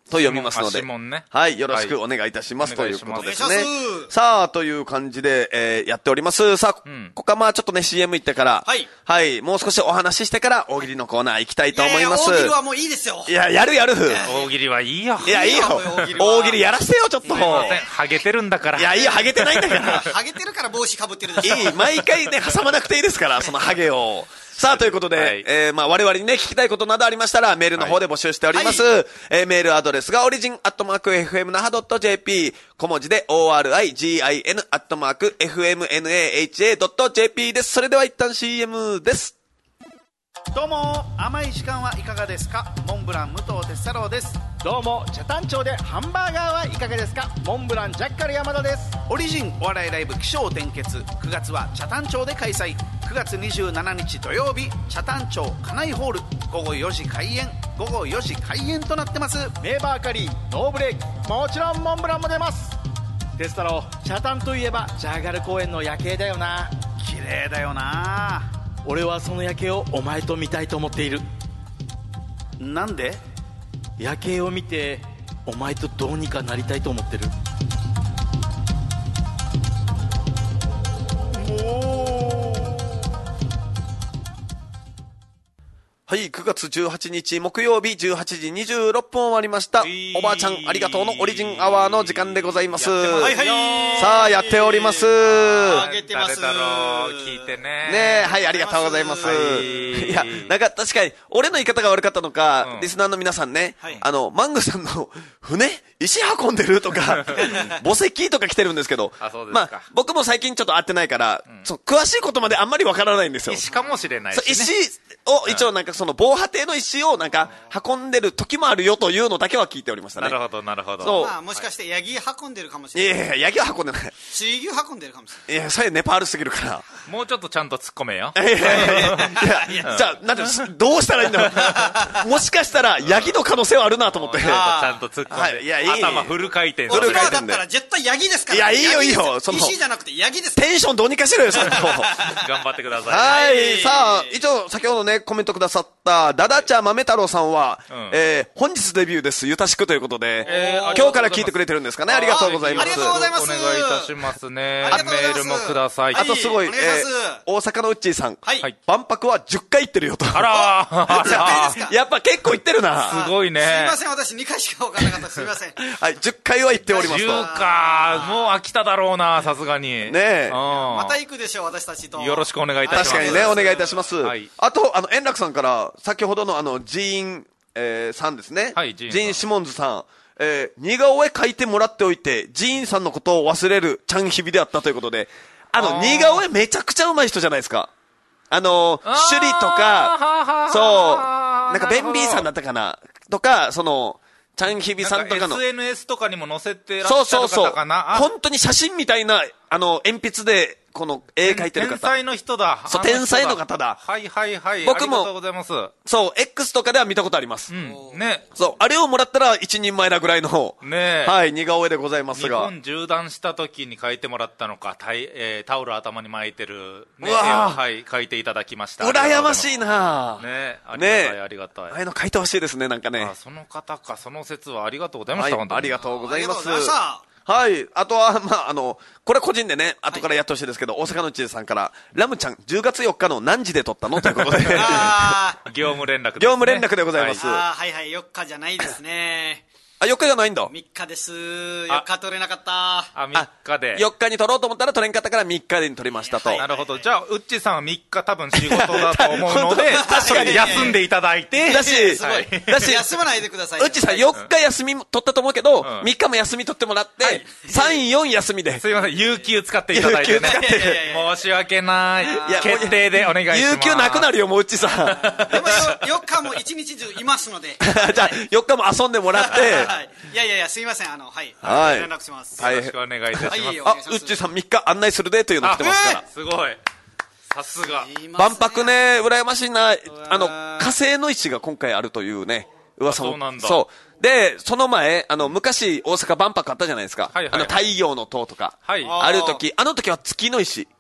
と読みますので。 指紋ね。 はい、よろしくお願いいたします、はい、ということですね。 お願いします。 さあ、という感じで、えー、やっております。さあ、うん、ここはまあちょっとね、シーエム 行ってから、はい。はい、もう少しお話ししてから、大喜利のコーナー行きたいと思います。いやいや、大喜利はもういいですよ。 いや、やるやる。 大喜利はいいよ。 いや、いいよ。大喜利やらせてよ、ちょっと。すいません、ハゲてるんだから。 いや、いいよ、ハゲてないんだから。 ハゲてるから帽子かぶってるでしょ。 いい、毎回ね、挟まなくていいですから、そのハゲを。さあ、ということで、はい、えー、まあ、我々にね、聞きたいことなどありましたら、メールの方で募集しております。はい、えー、メールアドレスが、オリジン、アットマーク、エフエムナハドットジェーピー、小文字で、オーアールアイジーアイエヌ、アットマーク、エフエムナハドットジェーピー です。それでは一旦 シーエム です。 どうも、甘い時間はいかがですか？モンブラン武藤哲太郎です。 どうも、北谷町でハンバーガーはいかがですか？モンブランジャッカル山田です。 オリジンお笑いライブ起承転結、くがつは北谷町で開催。くがつにじゅうしちにち土曜日、北谷町家内ホール、ごごよじ開演。ごごよじ開演となってます。 名バーカリー、ノーブレーキ、もちろんモンブランも出ます。哲太郎、北谷といえばジャーガル公園の夜景だよな。 綺麗だよな。 俺はその夜景をお前と見たいと思っている。 なんで？ 夜景を見てお前とどうにかなりたいと思ってる。 はい、くがつじゅうはちにち木曜日じゅうはちじにじゅうろっぷん終わりました。おばあちゃんありがとうのオリジンアワーの時間でございます。 はいはい。 さあ、やっております。 あげてます。 誰だろう、聞いてね。 ねえ、はい、ありがとうございます。はい、いや、なんか確かに、俺の言い方が悪かったのか、うん、リスナーの皆さんね、はい、あの、マングさんの船石運んでるとか、墓石とか来てるんですけど、 あ、そうですか。まあ、 僕も最近ちょっと会ってないから、うん、そう、詳しいことまであんまりわからないんですよ。 石かもしれないし、ね。 石を、一応なんかその防波堤の石をなんか運んでる時もあるよというのだけは聞いておりましたね。 なるほど、なるほど。 そう。まあ、もしかしてヤギ運んでるかもしれない。 いやいや、ヤギは運んでない。 水牛運んでるかもしれない。 いや、それネパールすぎるから。 もうちょっとちゃんと突っ込めよ。 いやいやいやいや、じゃあ、なんて、どうしたらいいんだろう。もしかしたら、ヤギの可能性はあるなと思って。ちゃんと突っ込んで。はい、いや、いい。頭フル回転。 フル回転だったら絶対ヤギですから。 いや、いいよいいよ。 その石じゃなくてヤギです。 テンションどうにかしろよ、それ。頑張ってください。 はい。さあ、一応、先ほどね、コメントくださった、ダダチャ豆太郎さんは、えー、本日デビューです。ゆたしくということで、今日から聞いてくれてるんですかね。ありがとうございます。 ありがとうございます。 お願いいたしますね。メールもください。 あとすごい、えー、大阪のうっちーさん。はい。万博はじゅっかい行ってるよと。 あらー。 じゅっかいですか？ やっぱ結構行ってるな。 すごいね。 すいません、私にかいしか分からなかった。すいません。 はい、じゅっかいは行っておりますと。 じゅうか、もう飽きただろうな、さすがに。 ねえ。 また行くでしょう、私たちと。 よろしくお願いいたします。 確かにね、お願いいたします。はい。あと、あの、円楽さんから、先ほどのあの、ジーン、えー、さんですね。はい、ジーン・シモンズさん。えー、似顔絵描いてもらっておいて、ジーンさんのことを忘れるチャンヒビであったということで、あの、似顔絵めちゃくちゃ上手い人じゃないですか。あの、首里とか、そう、なんかベンビーさんだったかなとか、その、チャンヒビさんとかの。 エスエヌエス とかにも載せてらっしゃる方かな。そうそうそう。 本当に写真みたいな、あの、鉛筆で、この絵描いてる方。 天才の人だ。 そう、天才の方だ。 はいはいはい。 僕も、 ありがとうございます。 そう、X とかでは見たことあります。 うん。ね。 そう、あれをもらったら一人前だぐらいの、 ねはい、似顔絵でございますが。 日本縦断した時に描いてもらったのか、タイ、えー、タオル頭に巻いてる、ね、絵を、はい、描いていただきました。 羨ましいなね、ありがたい、ありがたい。 ああいうの描いてほしいですね、なんかね。 あ、その方か、その説はありがとうございました、 はい、ありがとうございます。 ありがとうございました。 はい。あとは、まあ、あの、これ個人でね、後からやってほしいですけど、はい、大阪の知事さんから、ラムちゃん、じゅうがつよっかの何時で撮ったのということで。 業務連絡です、ね。 業務連絡でございます。 はい、あはいはい、よっかじゃないですね。 あ、よっかじゃないんだ。 みっかです。よっか撮れなかった。 あ、みっかで。 よっかに撮ろうと思ったら撮れんかったからみっかで撮りましたと。はい、 なるほど。じゃあ、うっちさんはみっか多分仕事だと思うので、確かに休んでいただいて。 だし、 すごい。だし、休まないでください。 うっちさんよっか休み取ったと思うけど、みっかも休み取ってもらって、さん、よん休みで。 すいません、有給使っていただいてね。有給使って。申し訳ない。決定でお願いします。 有給なくなるよ、もううっちさん。 でもよっかも一日中いますので。 じゃあ、よっかも遊んでもらって。 いやいやいや、すいません、あの、はい。 はい。 連絡します。 よろしくお願いいたします。 あ、うっちーさんみっか案内するでというの来てますから。 すごい。さすが。 万博ね、羨ましいな。あの、火星の石が今回あるというね、噂も。 そうなんだ。 そう。で、その前、あの、昔大阪万博あったじゃないですか。はいはい。あの、太陽の塔とか。はい。ある時、あの時は月の石。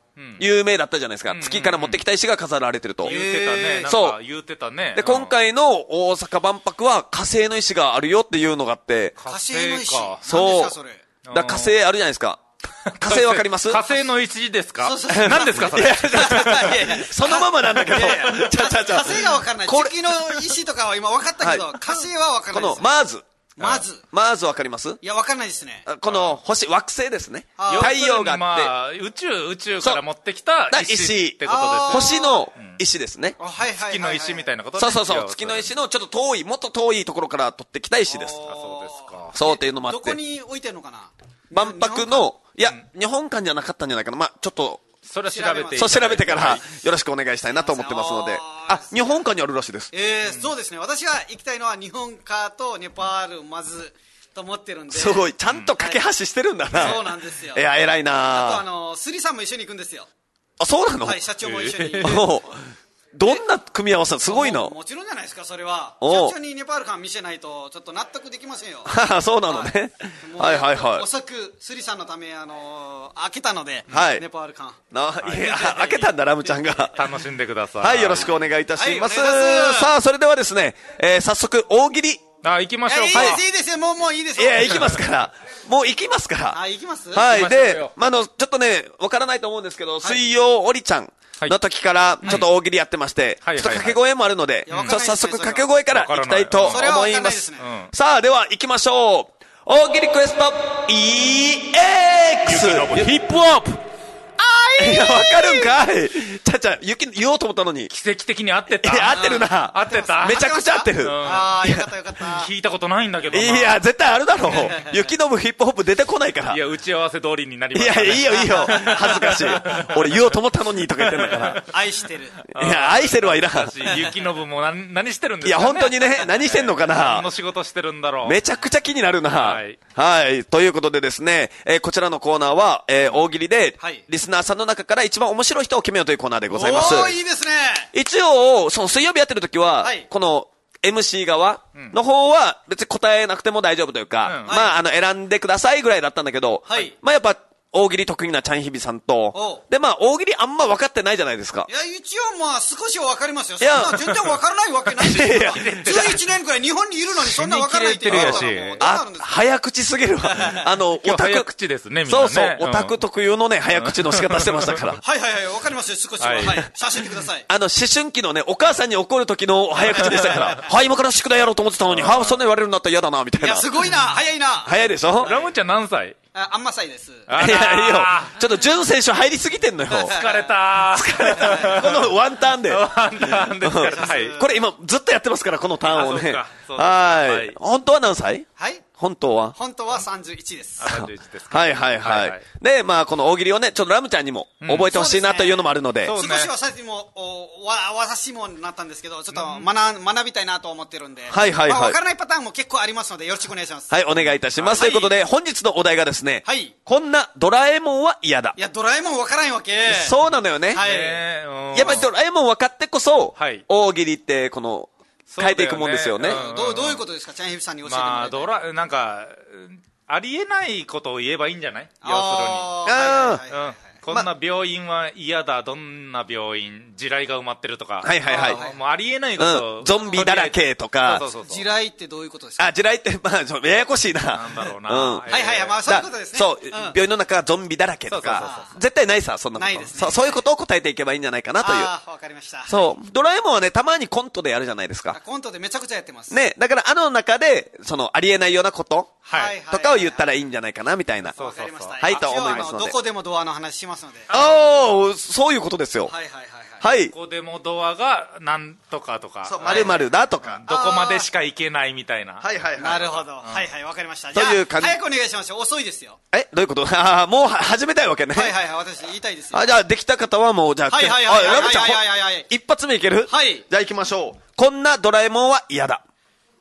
有名だったじゃないですか。月から持ってきた石が飾られてると。 言ってたね。 そう。 言ってたね。 で、今回の大阪万博は火星の石があるよっていうのがあって。 火星の石か。 そう。 何ですかそれ。 だ火星あるじゃないですか。火星わかります？ 火星の石ですか？何ですかそれ。 そのままなんだけど。 ちゃちゃちゃ。火星がわかんない。月の石とかは今わかったけど、火星はわかんない。 このマーズ。 マーズ。 マーズわかります？ いや、わかんないですね。 この星、惑星ですね。太陽があって。宇宙、宇宙から持ってきた石ってことです。 星の石ですね。 月の石みたいなことそうそうそう。月の石のちょっと遠い、もっと遠いところから取ってきた石です。 そうですか。 そうっていうのもあって。 どこに置いてるのかな？ 万博の、いや、日本館じゃなかったんじゃないかな。まあちょっと。 それは調べて。 そう調べてからよろしくお願いしたいなと思ってますので。あ、日本館にあるらしいです。 ええ、そうですね。私が行きたいのは日本館とネパール、まず。と思ってるんで。 すごい、ちゃんと架け橋してるんだな。 そうなんですよ。 いや、偉いな。 あとあの、スリさんも一緒に行くんですよ。 あ、そうなの？ はい、社長も一緒に。 どんな組み合わせ？すごいな。 もちろんじゃないですか、それは。社長にネパール感見せないと、ちょっと納得できませんよ。 そうなのね。はいはいはい。 遅く、スリさんのため、あの、開けたので、ネパール感。 いや、開けたんだ、ラムちゃんが。 楽しんでください。 はい、よろしくお願いいたします。さあ、それではですね、早速、大喜利。 あ、行きましょうか。いいです、いいですよ、もう、もういいですよ。 いや、行きますから。もう行きますから。 あ、行きます？ はい。で、まあ、の、ちょっとね、わからないと思うんですけど、水曜おりちゃんの時から、ちょっと大喜利やってまして、ちょっと掛け声もあるので、早速掛け声から行きたいと思います。さあ、では行きましょう。大喜利クエスト イーエックスヒップホップいや、わかるんかい。ちゃちゃ、言おうと思ったのに。 奇跡的に合ってた。 いや、合ってるな。 合ってた。 めちゃくちゃ合ってる。 ああ、よかったよかった。 聞いたことないんだけどな。 いや、絶対あるだろう。雪のぶヒップホップ出てこないから。 いや、打ち合わせ通りになりました。 いや、いいよいいよ。恥ずかしい。俺言おうと思ったのにとか言ってんだから。 愛してる。 いや、愛してるはいらん。 雪のぶも何、何してるんですかね。 いや、本当にね、何してんのかな。 何の仕事してるんだろう。 めちゃくちゃ気になるな。はい。はい。ということでですね、こちらのコーナーは、大喜利で、リスナーさんの中から一番面白い白い人を決めようというコーナーでございます。 おー、いいですね。 一応、その水曜日やってる時は、はい、この エムシー 側の方は別に答えなくても大丈夫というか、うん、まあ、あの、選んでくださいぐらいだったんだけど、はい、まあやっぱ、大喜利得意なチャンヒビさんと、で、まあ、大喜利あんま分かってないじゃないですか。 いや、一応まあ、少しは分かりますよ。そんな全然分からないわけないですよ。いやじゅういちねんくらい日本にいるのにそんな分からないって言うからもう、 あ、早口すぎるわ。あの、オタク。 早口ですね、みんなね。 そうそう、オタク特有のね、早口の仕方してましたから。 はいはいはい、分かりますよ、少しは。はい。写真てください。 あの、思春期のね、お母さんに怒る時の早口でしたから、はい、今から宿題やろうと思ってたのに、はあ、そんな言われるんだったら嫌だな、みたいな。 いや、すごいな、早いな。 早いでしょ？ ラムちゃん何歳？ あ、あんまさいです。いや、いいよ。ちょっと、ジュン選手入りすぎてんのよ。 疲れた疲れた。このワンターンで。 ワンターンで疲れた。はい。 これ今、ずっとやってますから、このターンをね。はい。本当は何歳？ はい。 本当は本当はさんじゅういちです。 さんじゅういちですか。 はいはいはい。で、まあ、この大喜利をね、ちょっとラムちゃんにも覚えてほしいなというのもあるので。 少しはさっきも、わ、私もなったんですけど、ちょっと学、学びたいなと思ってるんで。 はいはいはい。 わからないパターンも結構ありますので、よろしくお願いします。 はい、お願いいたします。ということで、本日のお題がですね、はい。こんなドラえもんは嫌だ。 いや、ドラえもんわからんわけ。 そうなのよね。 はい。 やっぱりドラえもん分かってこそ、大喜利って、この、変えていくもんですよね。 どう、どういうことですか、チャンヒビさんに教えてもらいたい。まあ、 ドラ、なんか、ありえないことを言えばいいんじゃない？要するに。 ああ。 こんな病院は嫌だ、どんな病院、地雷が埋まってるとか。 はいはいはい。 もうありえないことを。 ゾンビだらけとか。 そうそうそう。地雷ってどういうことですか？ あ、地雷って、まあ、ややこしいな。 なんだろうな。 うん。はいはいはい、まあそういうことですね。 そう、病院の中がゾンビだらけとか。絶対ないさ、そんなこと。ないですね。そういうことを答えていけばいいんじゃないかなという。 ああ、わかりました。 そう。ドラえもんはね、たまにコントでやるじゃないですか。 コントでめちゃくちゃやってます。 ね、だからあの中で、その、ありえないようなこと。 はい。 とかを言ったらいいんじゃないかな、みたいな。 わかりました。 はい、と思いますので。 どこでもドアの話しますので。 ああ、そういうことですよ。 はいはいはい。 はい。 どこでもドアがなんとかとか。 そう、〇〇だとか。 どこまでしか行けないみたいな。 はいはいはい。 なるほど。はいはい、わかりました。 という感じ。 早くお願いします。遅いですよ。 え、どういうこと？ああ、もう始めたいわけね。 はいはいはい、私言いたいですよ。 あ、じゃあできた方はもう、じゃあ、 はいはいはい。 ラムちゃん、一発目いける？ はい。 じゃあ行きましょう。こんなドラえもんは嫌だ。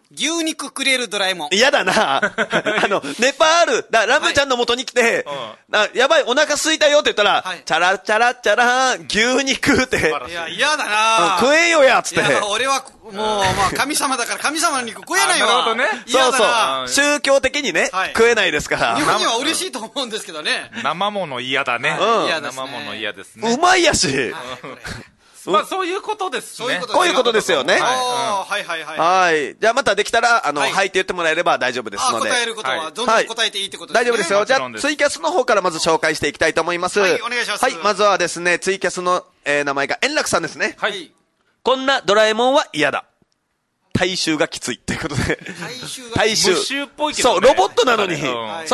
牛肉くれるドラえもん。 嫌だな。あの、ネパール、だラムちゃんの元に来て、はい、やばい、お腹空いたよって言ったら、はい、チャラチャラチャラーン、牛肉って。 いや、嫌だな、 うん、食えよや、つって。いや、 俺は、もう、まあ、神様だから神様の肉食えないわ。 なるほどね。 そうそう。宗教的にね、はい、食えないですから。 日本には嬉しいと思うんですけどね。 生物嫌だね。 うん。嫌ですね。 生物嫌ですね。 うまいやし。はいまあそういうことですね。 こういうことですよね。 はいはいはい。 はい。じゃあまたできたら、あの、はいって言ってもらえれば大丈夫ですので。 答えることは、どんどん答えていいってことですね。 大丈夫ですよ。じゃあ、ツイキャスの方からまず紹介していきたいと思います。 はい、お願いします。 はい、まずはですね、ツイキャスの名前が円楽さんですね。 はい。 こんなドラえもんは嫌だ。体臭がきついっていうことで。 体臭が体臭。 無臭っぽいけどね。 そう、ロボットなのに。そう、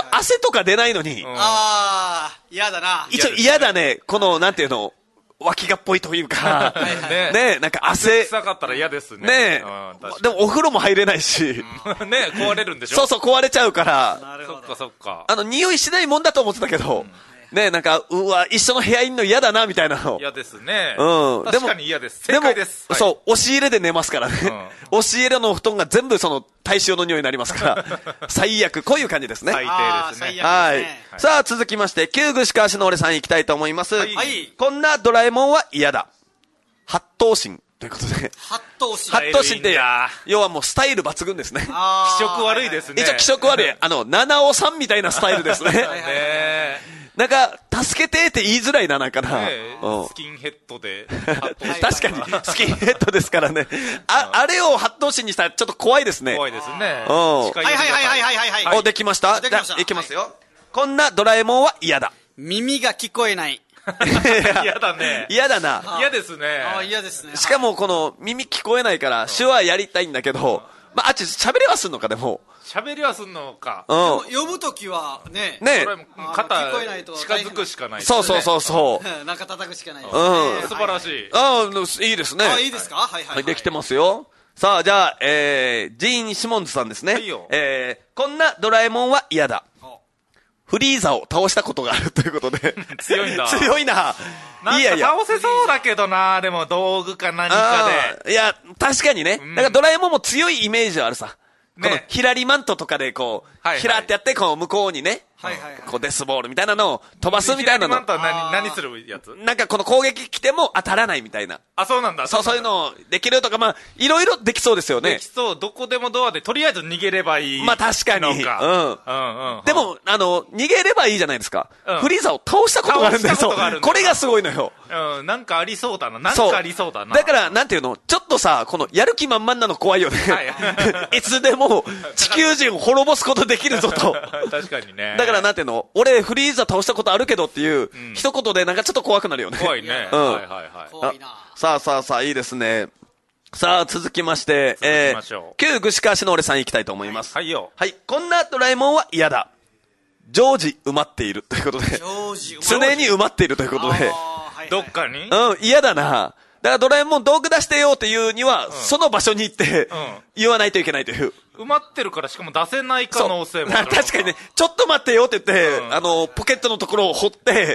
汗とか出ないのに。 あー、嫌だな。 一応嫌だね。この、なんていうの、脇がっぽいというか、ねえ、なんか汗。 臭かったら嫌ですね。 ねえ、でもお風呂も入れないし。ねえ、壊れるんでしょ。 そうそう、壊れちゃうから。 そっかそっか。 あの、匂いしないもんだと思ってたけど、ねえ、なんか、うわ、一緒の部屋いんの嫌だな、みたいなの。 嫌ですね。 うん。 確かに嫌です。正解です。 そう、押し入れで寝ますからね。押し入れの布団が全部その、体臭の匂いになりますから。最悪、こういう感じですね。 最低ですね。 はい。さあ、続きまして、旧串川市の俺さん行きたいと思います。はい。こんなドラえもんは嫌だ。八頭身。ということで。 八頭身。 八頭身って、要はもうスタイル抜群ですね。 気色悪いですね。 一応気色悪い。あの、七尾さんみたいなスタイルですね。なんか、助けてって言いづらいな、なんかな。 スキンヘッドで。 確かに、スキンヘッドですからね。あ、あれを八頭身にしたらちょっと怖いですね。 怖いですね。 はいはいはいはいはいはい。 お、できましたじゃあ、いきますよ。こんなドラえもんは嫌だ。 耳が聞こえない。 嫌だね。 嫌だな。 嫌ですね。 あ、嫌ですね。 しかもこの耳聞こえないから手話やりたいんだけど、まあ、あっち喋れはすんのかでも。 喋りはすんのか。 うん。 呼ぶときはね。 ね肩近づくしかない。 そうそうそうそう。なんか叩くしかない。 うん。素晴らしい。 ああ、いいですね。 あ、いいですか？はいはい。 できてますよ。さあ、じゃあ、えー、ジーン・シモンズさんですね。 はいよ。 えー、こんなドラえもんは嫌だ。フリーザを倒したことがあるということで。 強いんだ。 強いな。 いやいや。倒せそうだけどな、でも道具か何かで。 いや、確かにね。だからドラえもんも強いイメージはあるさ。このヒラリマントとかでこう、ヒラってやって、こう向こうにね、こうデスボールみたいなのを飛ばすみたいなの。 ヒラリマントは何、何するやつ？ なんかこの攻撃来ても当たらないみたいな。 あ、そうなんだ。 そう、そういうのできるとか、まあ、いろいろできそうですよね。 できそう。どこでもドアで、とりあえず逃げればいい。 まあ確かに。うん。うんうん。でも、あの、逃げればいいじゃないですか。フリーザを倒したことがあるんだよ。これがすごいのよ。 うん、なんかありそうだな。なんかありそうだな。 だから、なんていうの、ちょっとさ、この、やる気満々なの怖いよね。はい。いつでも、地球人を滅ぼすことできるぞと。 確かにね。 だから、なんていうの、俺、フリーザ倒したことあるけどっていう、一言でなんかちょっと怖くなるよね。 怖いね。 うん。 はいはいはい。 怖いな。 さあさあさあ、いいですね。さあ、続きまして、えー、旧串川市の俺さん行きたいと思います。 はいよ。 はい。こんなドラえもんは嫌だ。常時埋まっているということで。 常時常に埋まっているということで。 どっかに？ うん、嫌だな。だからドラえもん道具出してよっていうには、うん、その場所に行って、うん、言わないといけないという。 埋まってるからしかも出せない可能性もある。 確かにね、ちょっと待ってよって言って、うん、あの、ポケットのところを掘って、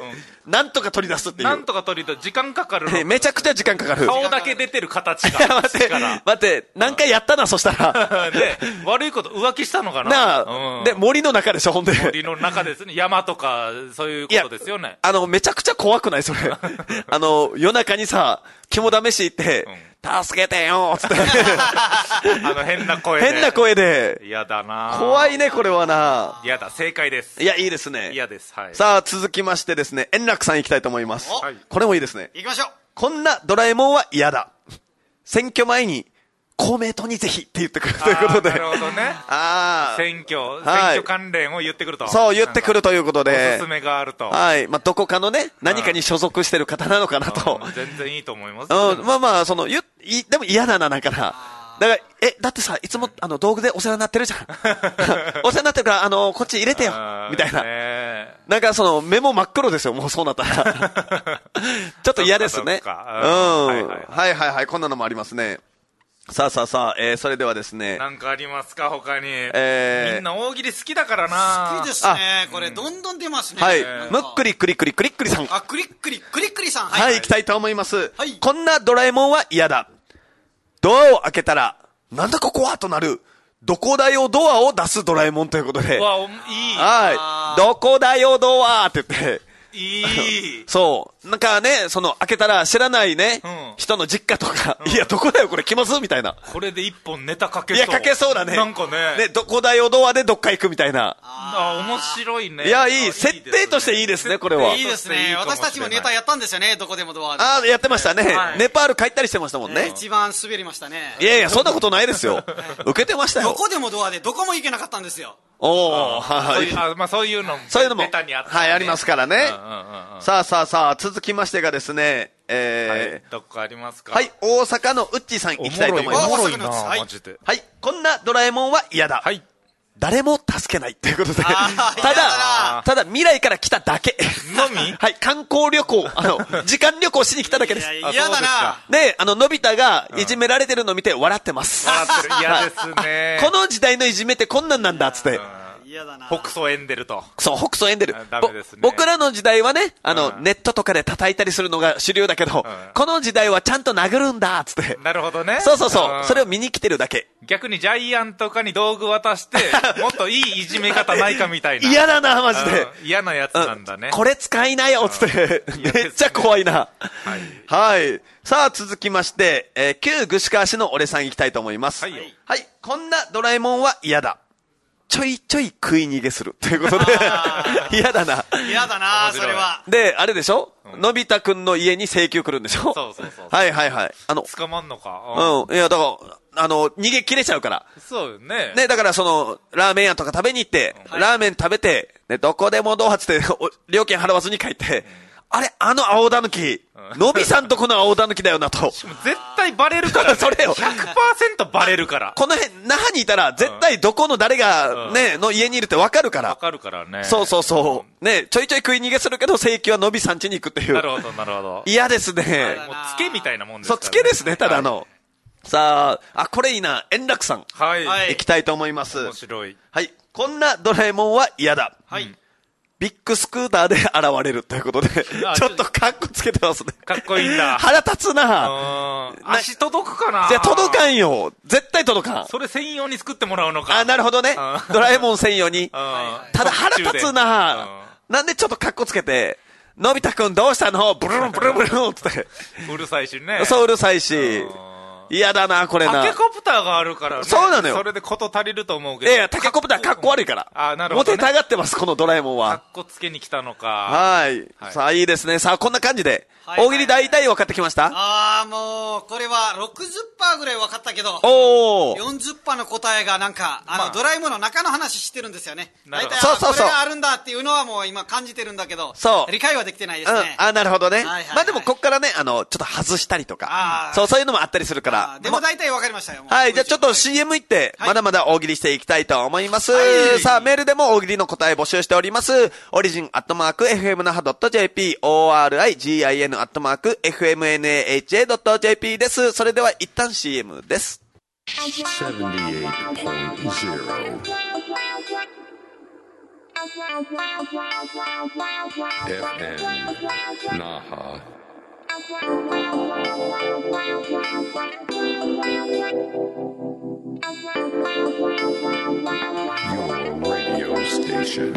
うん、なんとか取り出すっていう。 なんとか取り出す。時間かかるの。 めちゃくちゃ時間かかる。 顔だけ出てる形が。 待って、待って、何回やったな、そしたら。 で、悪いこと浮気したのかな。 なあ、うん、で、森の中でしょ、ほんで。 森の中ですね。山とか、そういうことですよね。 あの、めちゃくちゃ怖くないそれ。あの、夜中にさ、肝試し行って、うん、助けてよーつって。 あの変な声で。 変な声で。 嫌だな怖いね、これはな。 嫌だ、正解です。 いや、いいですね。 嫌です。はい。 さあ、続きましてですね、円楽さん行きたいと思います。はい。これもいいですね。 行きましょう。 こんなドラえもんは嫌だ。選挙前に、公明党にぜひって言ってくるということで。 なるほどね。 ああ。 選挙、選挙関連を言ってくると。 そう、言ってくるということで。 おすすめがあると。 はい。まあ、どこかのね、何かに所属してる方なのかなと。 全然いいと思います。 うん、まあまあ、その、ゆ、い、でも嫌だな、なんかな。だから、え、だってさ、いつも、あの、道具でお世話になってるじゃん。お世話になってるから、あの、こっち入れてよ。みたいな。なんかその、目も真っ黒ですよ、もうそうなったら。ちょっと嫌ですね。うん。はいはいはい、こんなのもありますね。さあさあさあ、えー、それではですね。 なんかありますか、他に。えー、みんな大喜利好きだからな。 好きですね。これ、どんどん出ますね。 はい。むっくりくりくりくりっくりさん。 あ、くりっくりくりっくりさん。 はい。はい、行きたいと思います。はい。こんなドラえもんは嫌だ。ドアを開けたら、なんだここはとなる、 どこだよドアを出すドラえもんということで。 わ、いい。 はい。どこだよドアって言って。 いい。 そう。なんかね、その、開けたら知らないね、うん、人の実家とか、うん、いや、どこだよこれ来ますみたいな。 これで一本ネタかけそう。 いや、かけそうだね。 なんかね。 ね、どこだよドアでどっか行くみたいな。 ああ、面白いね。 いや、いい。設定としていいですね、これは。 いいですね。私たちもネタやったんですよね、どこでもドアで。 ああ、やってましたね。はい、ネパール帰ったりしてましたもんね。 一番滑りましたね。 いやいや、そんなことないですよ。受けてましたよ。 どこでもドアでどこも行けなかったんですよ。 おお、はい。 まあそういうのも、 そういうのも、 ネタにあった、 はい、ありますからね。さあさあさあ、続きましてがですね、えー、どこかありますか？ はい、大阪のウッチーさん行きたいと思います。 おもろいな、マジで。 はい、こんなドラえもんは嫌だ。はい。誰も助けないということで。ただ、ただ未来から来ただけ。 のみはい、観光旅行、あの、時間旅行しに来ただけです。 嫌だな。 で、あの、のび太がいじめられてるのを見て笑ってます。 笑ってる。嫌ですね。 この時代のいじめってこんなんなんだ、つって。 嫌だな。 北総エンデルと。 そう、北総エンデル。 ダメですね。 僕らの時代はね、あの、ネットとかで叩いたりするのが主流だけど、この時代はちゃんと殴るんだ、つって。 なるほどね。 そうそうそう。それを見に来てるだけ。 逆にジャイアンとかに道具渡して、もっといいいじめ方ないかみたいな。 嫌だな、マジで。 嫌なやつなんだね。 これ使いなよ、つって。めっちゃ怖いな。はい。さあ、続きまして、えー、旧串川市の俺さん行きたいと思います。はい。はい。こんなドラえもんは嫌だ。ちょいちょい食い逃げする。ということで。嫌だな。 嫌だな、それは。 で、あれでしょ、のび太くんの家に請求来るんでしょ。 そうそうそう。 はいはいはい。あの、 捕まんのか。 うん。いや、だから、あの、逃げ切れちゃうから。 そうよね。 ね、だからその、ラーメン屋とか食べに行って、ラーメン食べて、ね、どこでもドアつって、料金払わずに帰って、あれ、あの青たぬき、のびさんとこの青たぬきだよなと。 絶対バレるから、ね。 それよ。 ひゃくパーセント バレるから。 この辺、那覇にいたら、絶対どこの誰が、ね、の家にいるってわかるから。 わかるからね。 そうそうそう。ね、ちょいちょい食い逃げするけど、請求はのびさん家に行くっていう。 なるほど、なるほど。 嫌ですね。 もう、つけみたいなもんですからそう、つけですね、ただの。さあ、あ、これいいな。円楽さん。 はい。 行きたいと思います。 面白い。 はい。こんなドラえもんは嫌だ。はい。ビッグスクーターで現れるということで、ちょっとカッコつけてますね。 かっこいいんだ。 腹立つな。 足届くかな。 いや、届かんよ。絶対届かん。 それ専用に作ってもらうのか。 あ、なるほどね。ドラえもん専用に。ただ腹立つな。なんでちょっとカッコつけて、のび太くんどうしたのブルルンブルルンブルルンって。 うるさいしね。 そううるさいし。嫌だな、これな。 タケコプターがあるからね。 そうなのよ。 それでこと足りると思うけど。 いや、タケコプターかっこ悪いから。 あ、なるほど、ね。 モテたがってます、このドラえもんは。 かっこつけに来たのか。 はい。はい、さあ、いいですね。さあ、こんな感じで。はいはい、大喜利大体分かってきました？ ああ、もう、これは ろくじゅっパーセント ぐらい分かったけど、 おー。 よんじゅっパーセント の答えがなんか、あの、まあ、ドラえもんの中の話してるんですよね。大体、 そうそうそう。 これがあるんだっていうのはもう今感じてるんだけど、 そう。 理解はできてないですね。 うん、あ、なるほどね。はいはいはい、まあでも、こっからね、あの、ちょっと外したりとか、そう、そういうのもあったりするから。 でも大体分かりましたよ。 はい、じゃあちょっと シーエム 行って、まだまだ大喜利していきたいと思います。はい、さあ、メールでも大喜利の答え募集しております。オリジンアットマーク エフエムナハドットジェーピー、オーアールアイジーアイエヌ アットマーク エフエムエヌエーエイチエードットジェーピー です。それでは一旦 シーエム です。 セブンティエイトポイントゼロ エフエム Naha Your radio station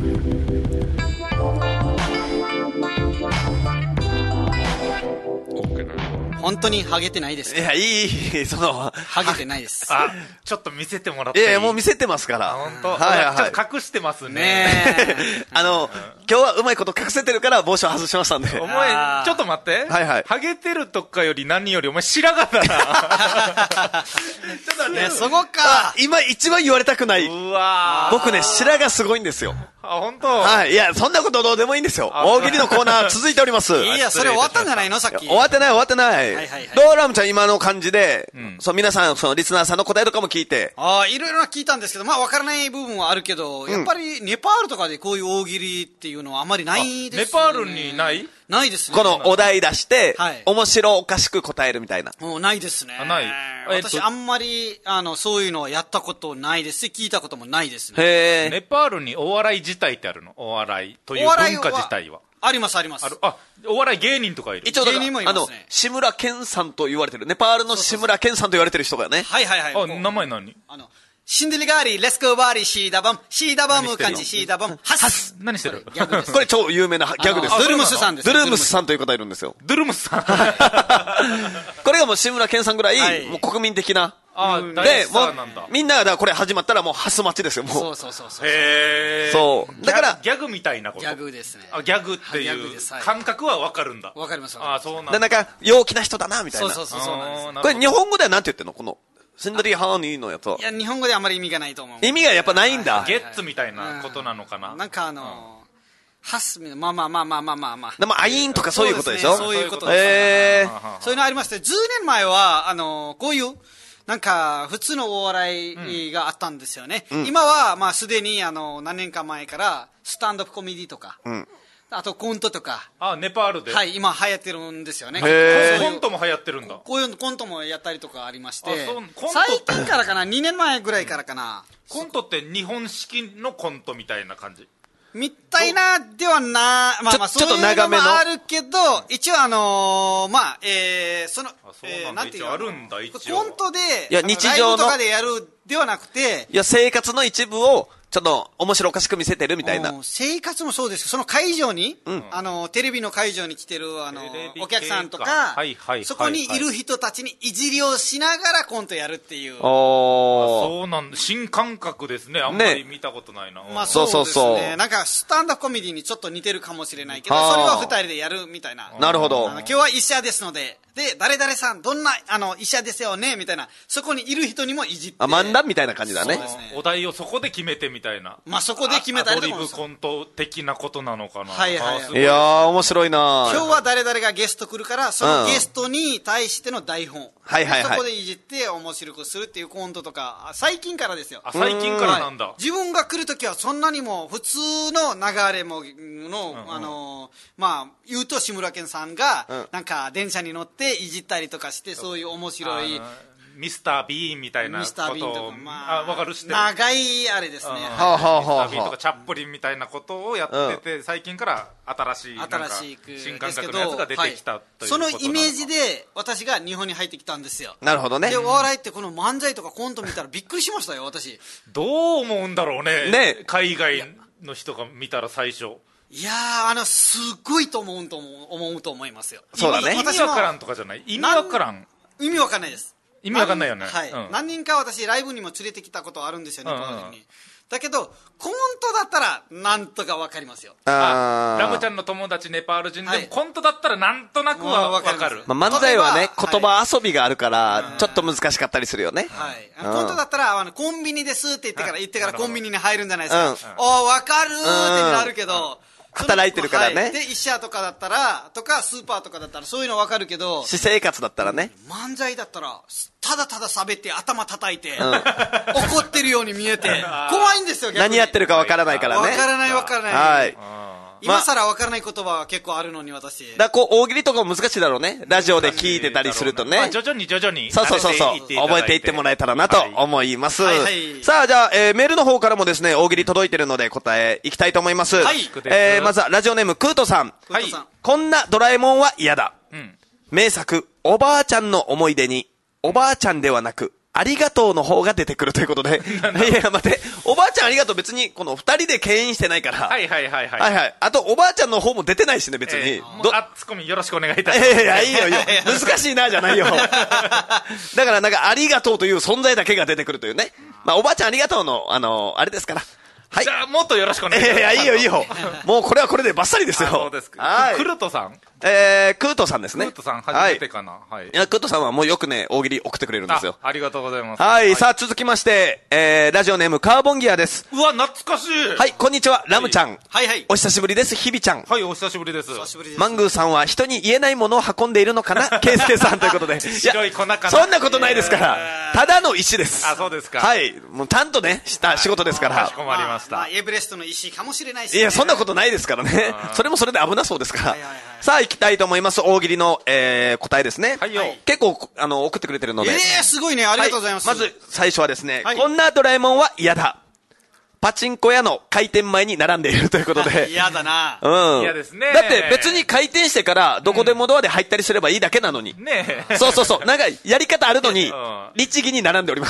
本当にハゲてないですか？ いや、いい、その、 ハゲてないです。 あ、ちょっと見せてもらっていい？ いや、もう見せてますから。 本当。 はいはい。 ちょっと隠してますね。 ねあの、今日はうまいこと隠せてるから帽子を外しましたんで。 お前、ちょっと待って。 はいはい。 ハゲてるとかより何よりお前白髪だな。ちょっとね、そこか。 今一番言われたくない。 うわ僕ね、白髪すごいんですよ。 あ、本当。 はい。いや、そんなことどうでもいいんですよ。大喜利のコーナー続いております。 いや、それ終わったんじゃないのさっき。 終わってない終わってない。はいはいはい。どうラムちゃん今の感じで、うん、そう、皆さん、そのリスナーさんの答えとかも聞いて。 ああ、いろいろ聞いたんですけど、まあ分からない部分はあるけど、うん、やっぱりネパールとかでこういう大喜利っていうのはあまりないですね。 ネパールにないないですね。 このお題出して、はい、面白おかしく答えるみたいな。 もうないですね。 ない。 私、あんまり、あの、そういうのはやったことないですし、聞いたこともないですね。 へー。 ネパールにお笑い自体ってあるの？お笑いという文化自体は。 ありますあります。 ある。あ、お笑い芸人とかいる。 一応だから、芸人もいますね。あの、志村けんさんと言われてる、ネパールの志村けんさんと言われてる人がね。 はいはいはい。 あ、名前何？ あの、 シンデリガーリー、レスコーバーリー、シーダバム、シーダバム感じ、シーダバム、ハス。 何してる？ ギャグです。これ超有名なギャグです。 ドゥルムスさんです。 ドゥルムスさんという方いるんですよ。 ドゥルムスさん。 これがもう志村けんさんぐらい、もう国民的な。 ああ、 で、もう、みんなが、だからこれ始まったらもうハス待ちですよ、もう。 そうそうそうそう。 へー。 そう。だから、 ギャグみたいなこと。 ギャグですね。 あ、ギャグっていう感覚はわかるんだ。 わかります。 あ、そうなんだ。 で、なんか、陽気な人だな、みたいな。 そうそうそう。 これ日本語ではなんて言ってんのこの、シンデリハーニーのやつは。 いや、日本語であんまり意味がないと思う。 意味がやっぱないんだ。 ゲッツみたいなことなのかな。 なんかあの、ハス、まあまあまあまあまあまあまあ。 でも、アイーンとかそういうことでしょ？ そういうことです。 へー。そういうのありまして、じゅうねんまえは、あの、こういう、なんか、普通のお笑いがあったんですよね。うん、今は、まあ、すでに、あの、何年か前から、スタンドアップコメディとか、うん、あとコントとか。 あ、ネパールで。 はい、今流行ってるんですよね。 へー。コントも流行ってるんだ。 こういうコントもやったりとかありまして、最近からかな、にねんまえぐらいからかな。 コントって日本式のコントみたいな感じ？ みたいなではな、まあまあそういうのもあるけど、一応あのー、まあ、えー、その、 えー、なんていうのあるんだ、一応。 コントで、 いや、日常の。 ライブとかでやるではなくて、 いや、生活の一部を、ちょっと面白おかしく見せてるみたいな。 生活もそうですけど、その会場に、うん、あの、テレビの会場に来てる、あの、お客さんとか、はいはい、そこにいる人たちにいじりをしながらコントやるっていう。 おそうなんだ。新感覚ですね。あんまり見たことないな。 ね、まあそうですね。なんか、スタンダップコメディにちょっと似てるかもしれないけど、それは二人でやるみたいな。 なるほど。 今日は医者ですので、で、誰々さん、どんな、あの、医者ですよねみたいな。そこにいる人にもいじって。 あ、漫談みたいな感じだね。そうですね。お題をそこで決めてみたいな。 まあそこで決めたりとか。 アドリブコント的なことなのかな。 はいはいはい。 いやー、面白いな今日は誰々がゲスト来るから、そのゲストに対しての台本。 はいはいはい。 そこでいじって面白くするっていうコントとか、最近からですよ。 あ、最近からなんだ。 自分が来るときはそんなにも普通の流れも、の、あの、まあ、言うと志村けんさんが、なんか電車に乗っていじったりとかして、そういう面白い。 ミスター・ビーンみたいなことを。ミスター・ビーンとか、まあ、あ、わかるして長いあれですね。 はあはあはあ。 ミスター・ビーンとかチャップリンみたいなことをやってて、うん、最近から新しい、新しい新感覚のやつが出てきたということなのか。 そのイメージで私が日本に入ってきたんですよ。 なるほどね。 で、お笑いってこの漫才とかコント見たらびっくりしましたよ、私。 どう思うんだろうね。ね。海外の人が見たら最初。 いやー、あの、すっごいと思うと思う、思うと思いますよ。 そうだね。 意味わからんとかじゃない？意味わからん。 意味わかんないです。 意味わかんないよね。 はい、うん。何人か私ライブにも連れてきたことあるんですよね、この辺に。だけど、コントだったらなんとかわかりますよ。 ああ。ラムちゃんの友達ネパール人でも、はい、コントだったらなんとなくはわかる。 まあ、漫才はね、言葉遊びがあるから、ちょっと難しかったりするよね。 はい。コントだったら、あの、コンビニですって言ってから、言ってからコンビニに入るんじゃないですか。おー、わかるーってなるけど、 働いてるからね、 はい、で医者とかだったらとかスーパーとかだったらそういうの分かるけど私生活だったらね、 漫才だったらただただ喋って頭叩いて、うん、怒ってるように見えて怖いんですよ。逆に何やってるか分からないからね。 分からない分からない、はい、今更分からない言葉は結構あるのに私だこう大喜利とかも難しいだろうね。ラジオで聞いてたりするとね、まあ、 徐々に徐々にそうそうそうそう覚えていってもらえたらなと思います、はいはいはい、さあじゃあ、えー、メールの方からもですね大喜利届いてるので答えいきたいと思います、はい、えー、まずはラジオネームクートさん、はい、こんなドラえもんは嫌だ、うん、名作おばあちゃんの思い出におばあちゃんではなくありがとうの方が出てくるということで。いや、待って。おばあちゃんありがとう別に、この二人で牽引してないから。 はいはいはいはい。 はいはい。あと、おばあちゃんの方も出てないしね、別に。えー、あ、ツッコミよろしくお願いいたします。 いやいや、いいよいいよ。難しいな、じゃないよ。だからなんか、ありがとうという存在だけが出てくるというね。まあ、おばあちゃんありがとうの、あの、あれですから。はい。 じゃあ、もっとよろしくお願いします。 いやいや、いいよいいよ。もうこれはこれでバッサリですよ。 そうですか。 はい。 クルトさんえー、クートさんですね。 クートさん、初めてかな。はい。いや、クートさんはもうよくね、大喜利送ってくれるんですよ。 あ、ありがとうございます。 はい。さあ、続きまして、えー、ラジオネーム、カーボンギアです。 うわ、懐かしい。 はい、こんにちは、ラムちゃん。 はいはい。 お久しぶりです、ヒビちゃん。 はい、お久しぶりです。 お久しぶりです。 マングーさんは人に言えないものを運んでいるのかなケイスケさんということで。 白い粉かな。 そんなことないですから。ただの石です。 あ、そうですか。 はい。もう、ちゃんとね、した仕事ですから。 かしこまりました。 まあ、エベレストの石かもしれないし。 いや、そんなことないですからね。それもそれで危なそうですから。さあ、行きたいと思います。大喜利の、えー、答えですね。はいよ。結構、あの、送ってくれてるので。 えー、すごいね。ありがとうございます。 はい、まず、最初はですね、はい、こんなドラえもんは嫌だ。パチンコ屋の開店前に並んでいるということで。 嫌だな。 うん。 嫌ですね。 だって別に開店してからどこでもドアで入ったりすればいいだけなのに。 ねえ。 そうそうそう。なんかやり方あるのに、律儀に並んでおります。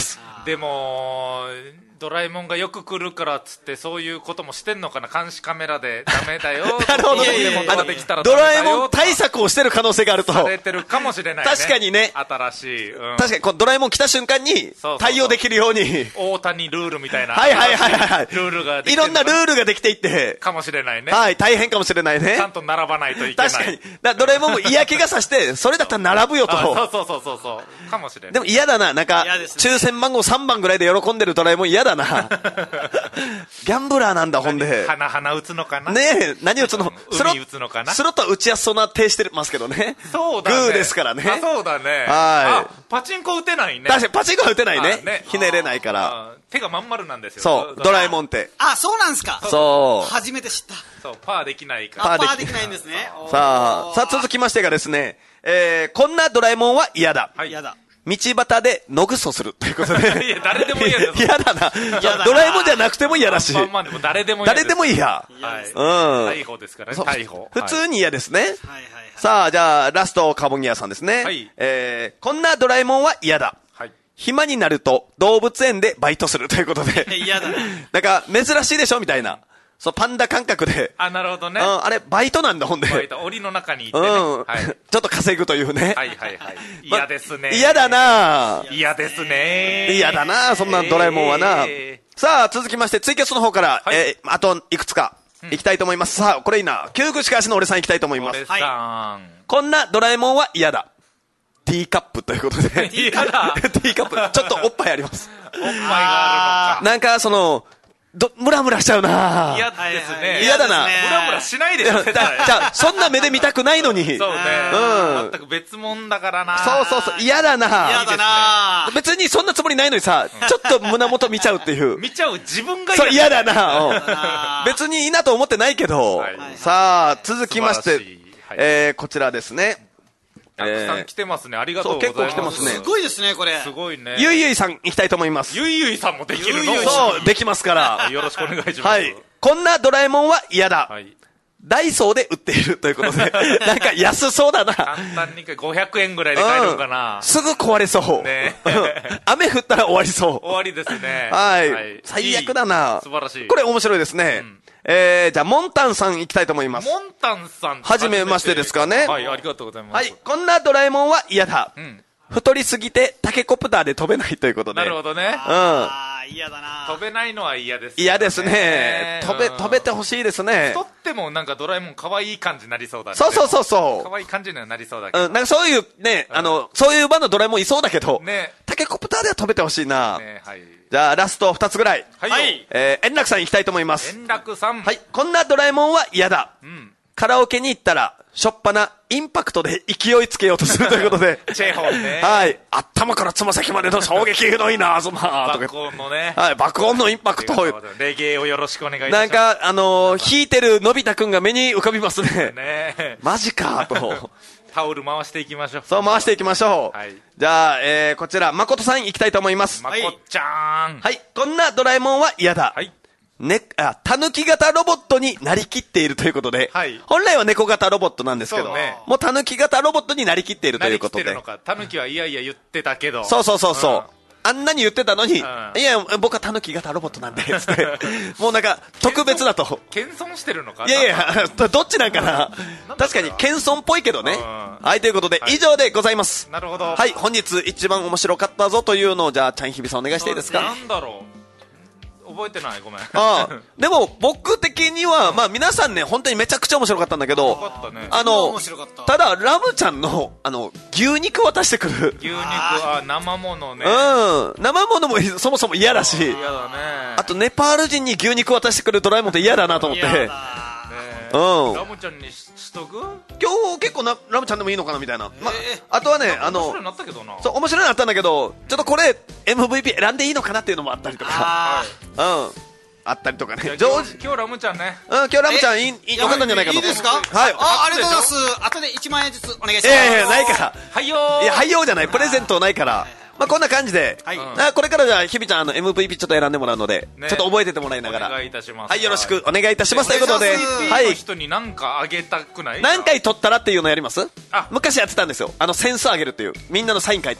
でもドラえもんがよく来るからっつってそういうこともしてんのかな、監視カメラでダメだよなるほどね、ドラえもん対策をしてる可能性があるとされてるかもしれないね。 確かにね、 新しい、うん、 確かにこのドラえもん来た瞬間に対応できるように大谷ルールみたいなはいはいはいはい、 ルールができていろんなルールができていってかもしれないね。 はい、大変かもしれないね。 ちゃんと並ばないといけない。 確かにだドラえもんも嫌気がさしてそれだったら並ぶよとそうそうそうそうそうかもしれない。 でも嫌だな、なんか、ね、抽選番号さんばんぐらいで喜んでるドラえもん嫌だなギャンブラーなんだ、ほんで。 鼻鼻打つのかな。 ねえ、何打つの？ 海打つのかな。 スロットは打ちやすそうな手してますけどね。 そうだね。 グーですからね。 あ、そうだね。 はい。 あ、パチンコ打てないね。 確かにパチンコは打てないね。ね、ひねれないから。 手がまん丸なんですよ。 そう、ドラえもんって。 あ、そうなんですか。 そう。 初めて知った。 そう、パーできないから。 パーできないんですね。 さあ、さあ続きましてがですね、えー、こんなドラえもんは嫌だ。 はい、嫌だ。 道端でのぐそするということで。 いや、誰でも嫌だよ。 嫌だな。ドラえもんじゃなくても嫌だし。 まあまあでも誰でも嫌です。 誰でも嫌。 はい。うん。逮捕ですからね、逮捕。 普通に嫌ですね。はいはいはい。 さあ、じゃあ、ラスト、カボニアさんですね。はい。えー、こんなドラえもんは嫌だ。はい。暇になると動物園でバイトするということで。 嫌だな。 なんか、珍しいでしょみたいな。そう、パンダ感覚で。 あ、なるほどね。 うん、あれ、バイトなんだ、ほんで。 バイト、檻の中に行ってね。 うん。はい。ちょっと稼ぐというね。 はいはいはい。嫌ですね。 嫌だな嫌ですね。 嫌だなそんなドラえもんはな。さあ、続きまして、ツイキャスの方から、え、あと、いくつか、行きたいと思います。さあ、これいいな。旧串川市の俺さん行きたいと思います。はい。こんなドラえもんは嫌だ。ティーカップということで。 嫌だ。 ティーカップ。ちょっとおっぱいあります。 おっぱいがあるのか。 なんか、その、ど、ムラムラしちゃうな嫌ですね。 嫌だな。 ムラムラしないでしょ、 じゃあ、そんな目で見たくないのに。 そうね。うん。全く別物だからな。 そうそうそう。嫌だな。 嫌だな。 別にそんなつもりないのにさ、ちょっと胸元見ちゃうっていう。 見ちゃう自分が嫌だ。そう、嫌だな。別にいいなと思ってないけど。さあ、続きまして、えー、こちらですね。 たくさん来てますね。ありがとうございます。 結構来てますね。 すごいですね、これ。 すごいね。 ゆいゆいさん行きたいと思います。 ゆいゆいさんもできるの？ そう、できますから。 よろしくお願いします。 はい。こんなドラえもんは嫌だ。はい。ダイソーで売っているということで。なんか安そうだな。 簡単にごひゃくえんぐらいで買えるかな。 すぐ壊れそう。ね。雨降ったら終わりそう。 終わりですね。 はい。最悪だな。 素晴らしい。 これ面白いですね。えー、じゃあ、モンタンさん行きたいと思います。 モンタンさん。 はじめましてですかね。 はい、ありがとうございます。 はい、こんなドラえもんは嫌だ。うん。太りすぎてタケコプターで飛べないということで。 なるほどね。うん。 ああ、嫌だな。 飛べないのは嫌です。 嫌ですね。飛べ、飛べてほしいですね。 太ってもなんかドラえもん可愛い感じになりそうだね。 そうそうそうそう。 可愛い感じにはなりそうだけど。 うん、なんかそういうね、あの、そういう場のドラえもんいそうだけど。ね。タケコプターでは飛べてほしいな。ね、はい。じゃあ、ラストふたつぐらい。 はい。 えー、円楽さん行きたいと思います。 円楽さん。 はい。こんなドラえもんは嫌だ。うん。カラオケに行ったら、しょっぱな、インパクトで勢いつけようとするということで。 チェホンね。 はい。頭からつま先までの衝撃のいいな、そんな、とか。 爆音のね。 はい。爆音のインパクト。 レゲエをよろしくお願いします。 なんか、あのー、弾いてるのび太くんが目に浮かびますね。ねマジか、と。 タオル回していきましょう。 そう、回していきましょう。はい。じゃあ、えー、こちら、誠さん行きたいと思います。 まこちゃん。 はい。こんなドラえもんは嫌だ。はい。ね、あ、たぬき型ロボットになりきっているということで、はい、本来は猫型ロボットなんですけど、ね、もうたぬき型ロボットになりきっているということで。なりきってるのか。 たぬきはいやいや言ってたけど。 そうそうそうそう。うん、あんなに言ってたのに、うん、いや、僕はたぬき型ロボットなんで、つって。もうなんか、特別だと。 謙遜してるのかいやいや、どっちなんかな。確かに謙遜っぽいけどね。うん、はい、ということで、はい、以上でございます。 なるほど。 はい、本日一番面白かったぞというのを、じゃあ、ちゃんひびさんお願いしていいですか。 なんだろう。覚えてないごめん。ああ。でも、僕的には、まあ皆さんね、本当にめちゃくちゃ面白かったんだけど、 ね、 あの、ただ、ラムちゃんの、あの、牛肉渡してくる。 牛肉は生ものね。 うん。生ものもそもそも嫌だし。 嫌だね。 あと、ネパール人に牛肉渡してくるドラえもんって嫌だなと思って。 嫌だうん、ラムちゃんにしとく今日結構なラムちゃんでもいいのかなみたいな、まあとはねあの面白いなったけどなそう面白いなったんだけどちょっとこれ エムブイピー 選んでいいのかなっていうのもあったりとかあ,、はい、うん、あったりとかね今日今日ラムちゃんねうん今日ラムちゃんいいよかったんじゃないかといいですかはいあありがとうございます後でいちまんえんずつお願いしますいやいやないからはいよーいやはいよーじゃないプレゼントないからまあこんな感じで、はい、これからじゃあひびちゃんあの エムブイピー ちょっと選んでもらうので、ね、ちょっと覚えててもらいながらお願いいたしますはいよろしくお願いいたしますということではい人に何かあげたくない何回取ったらっていうのやりますあ昔やってたんですよあのセンスあげるっていうみんなのサイン書いた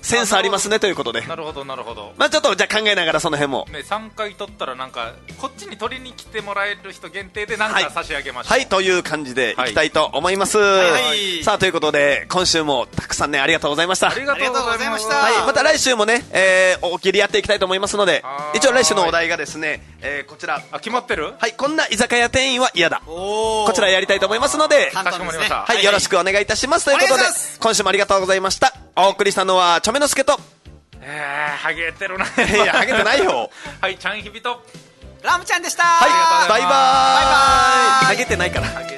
センスありますねということで。 なるほどなるほど。 まあちょっとじゃあ考えながらその辺も、 ね、さんかい取ったらなんかこっちに取りに来てもらえる人限定でなんか差し上げましょう。 はい、はい、という感じでいきたいと思います、はいはい、さあということで今週もたくさんねありがとうございました。 ありがとうございました。 はい、また来週もね、えー、大喜利やっていきたいと思いますので、一応来週のお題がですね、えー、こちら。 あ、決まってる？ はい、こんな居酒屋店員は嫌だ。こちらやりたいと思いますので、 かしこまりました。 はい、よろしくお願いいたします。ということで今週もありがとうございました。お送りしたのはチョメノスケと、 えー、ハゲてるな。 いや、ハゲてないよ。 はい、ちゃんひびとラムちゃんでした。 はい、バイバーイ。バイバーイ。ハゲてないから。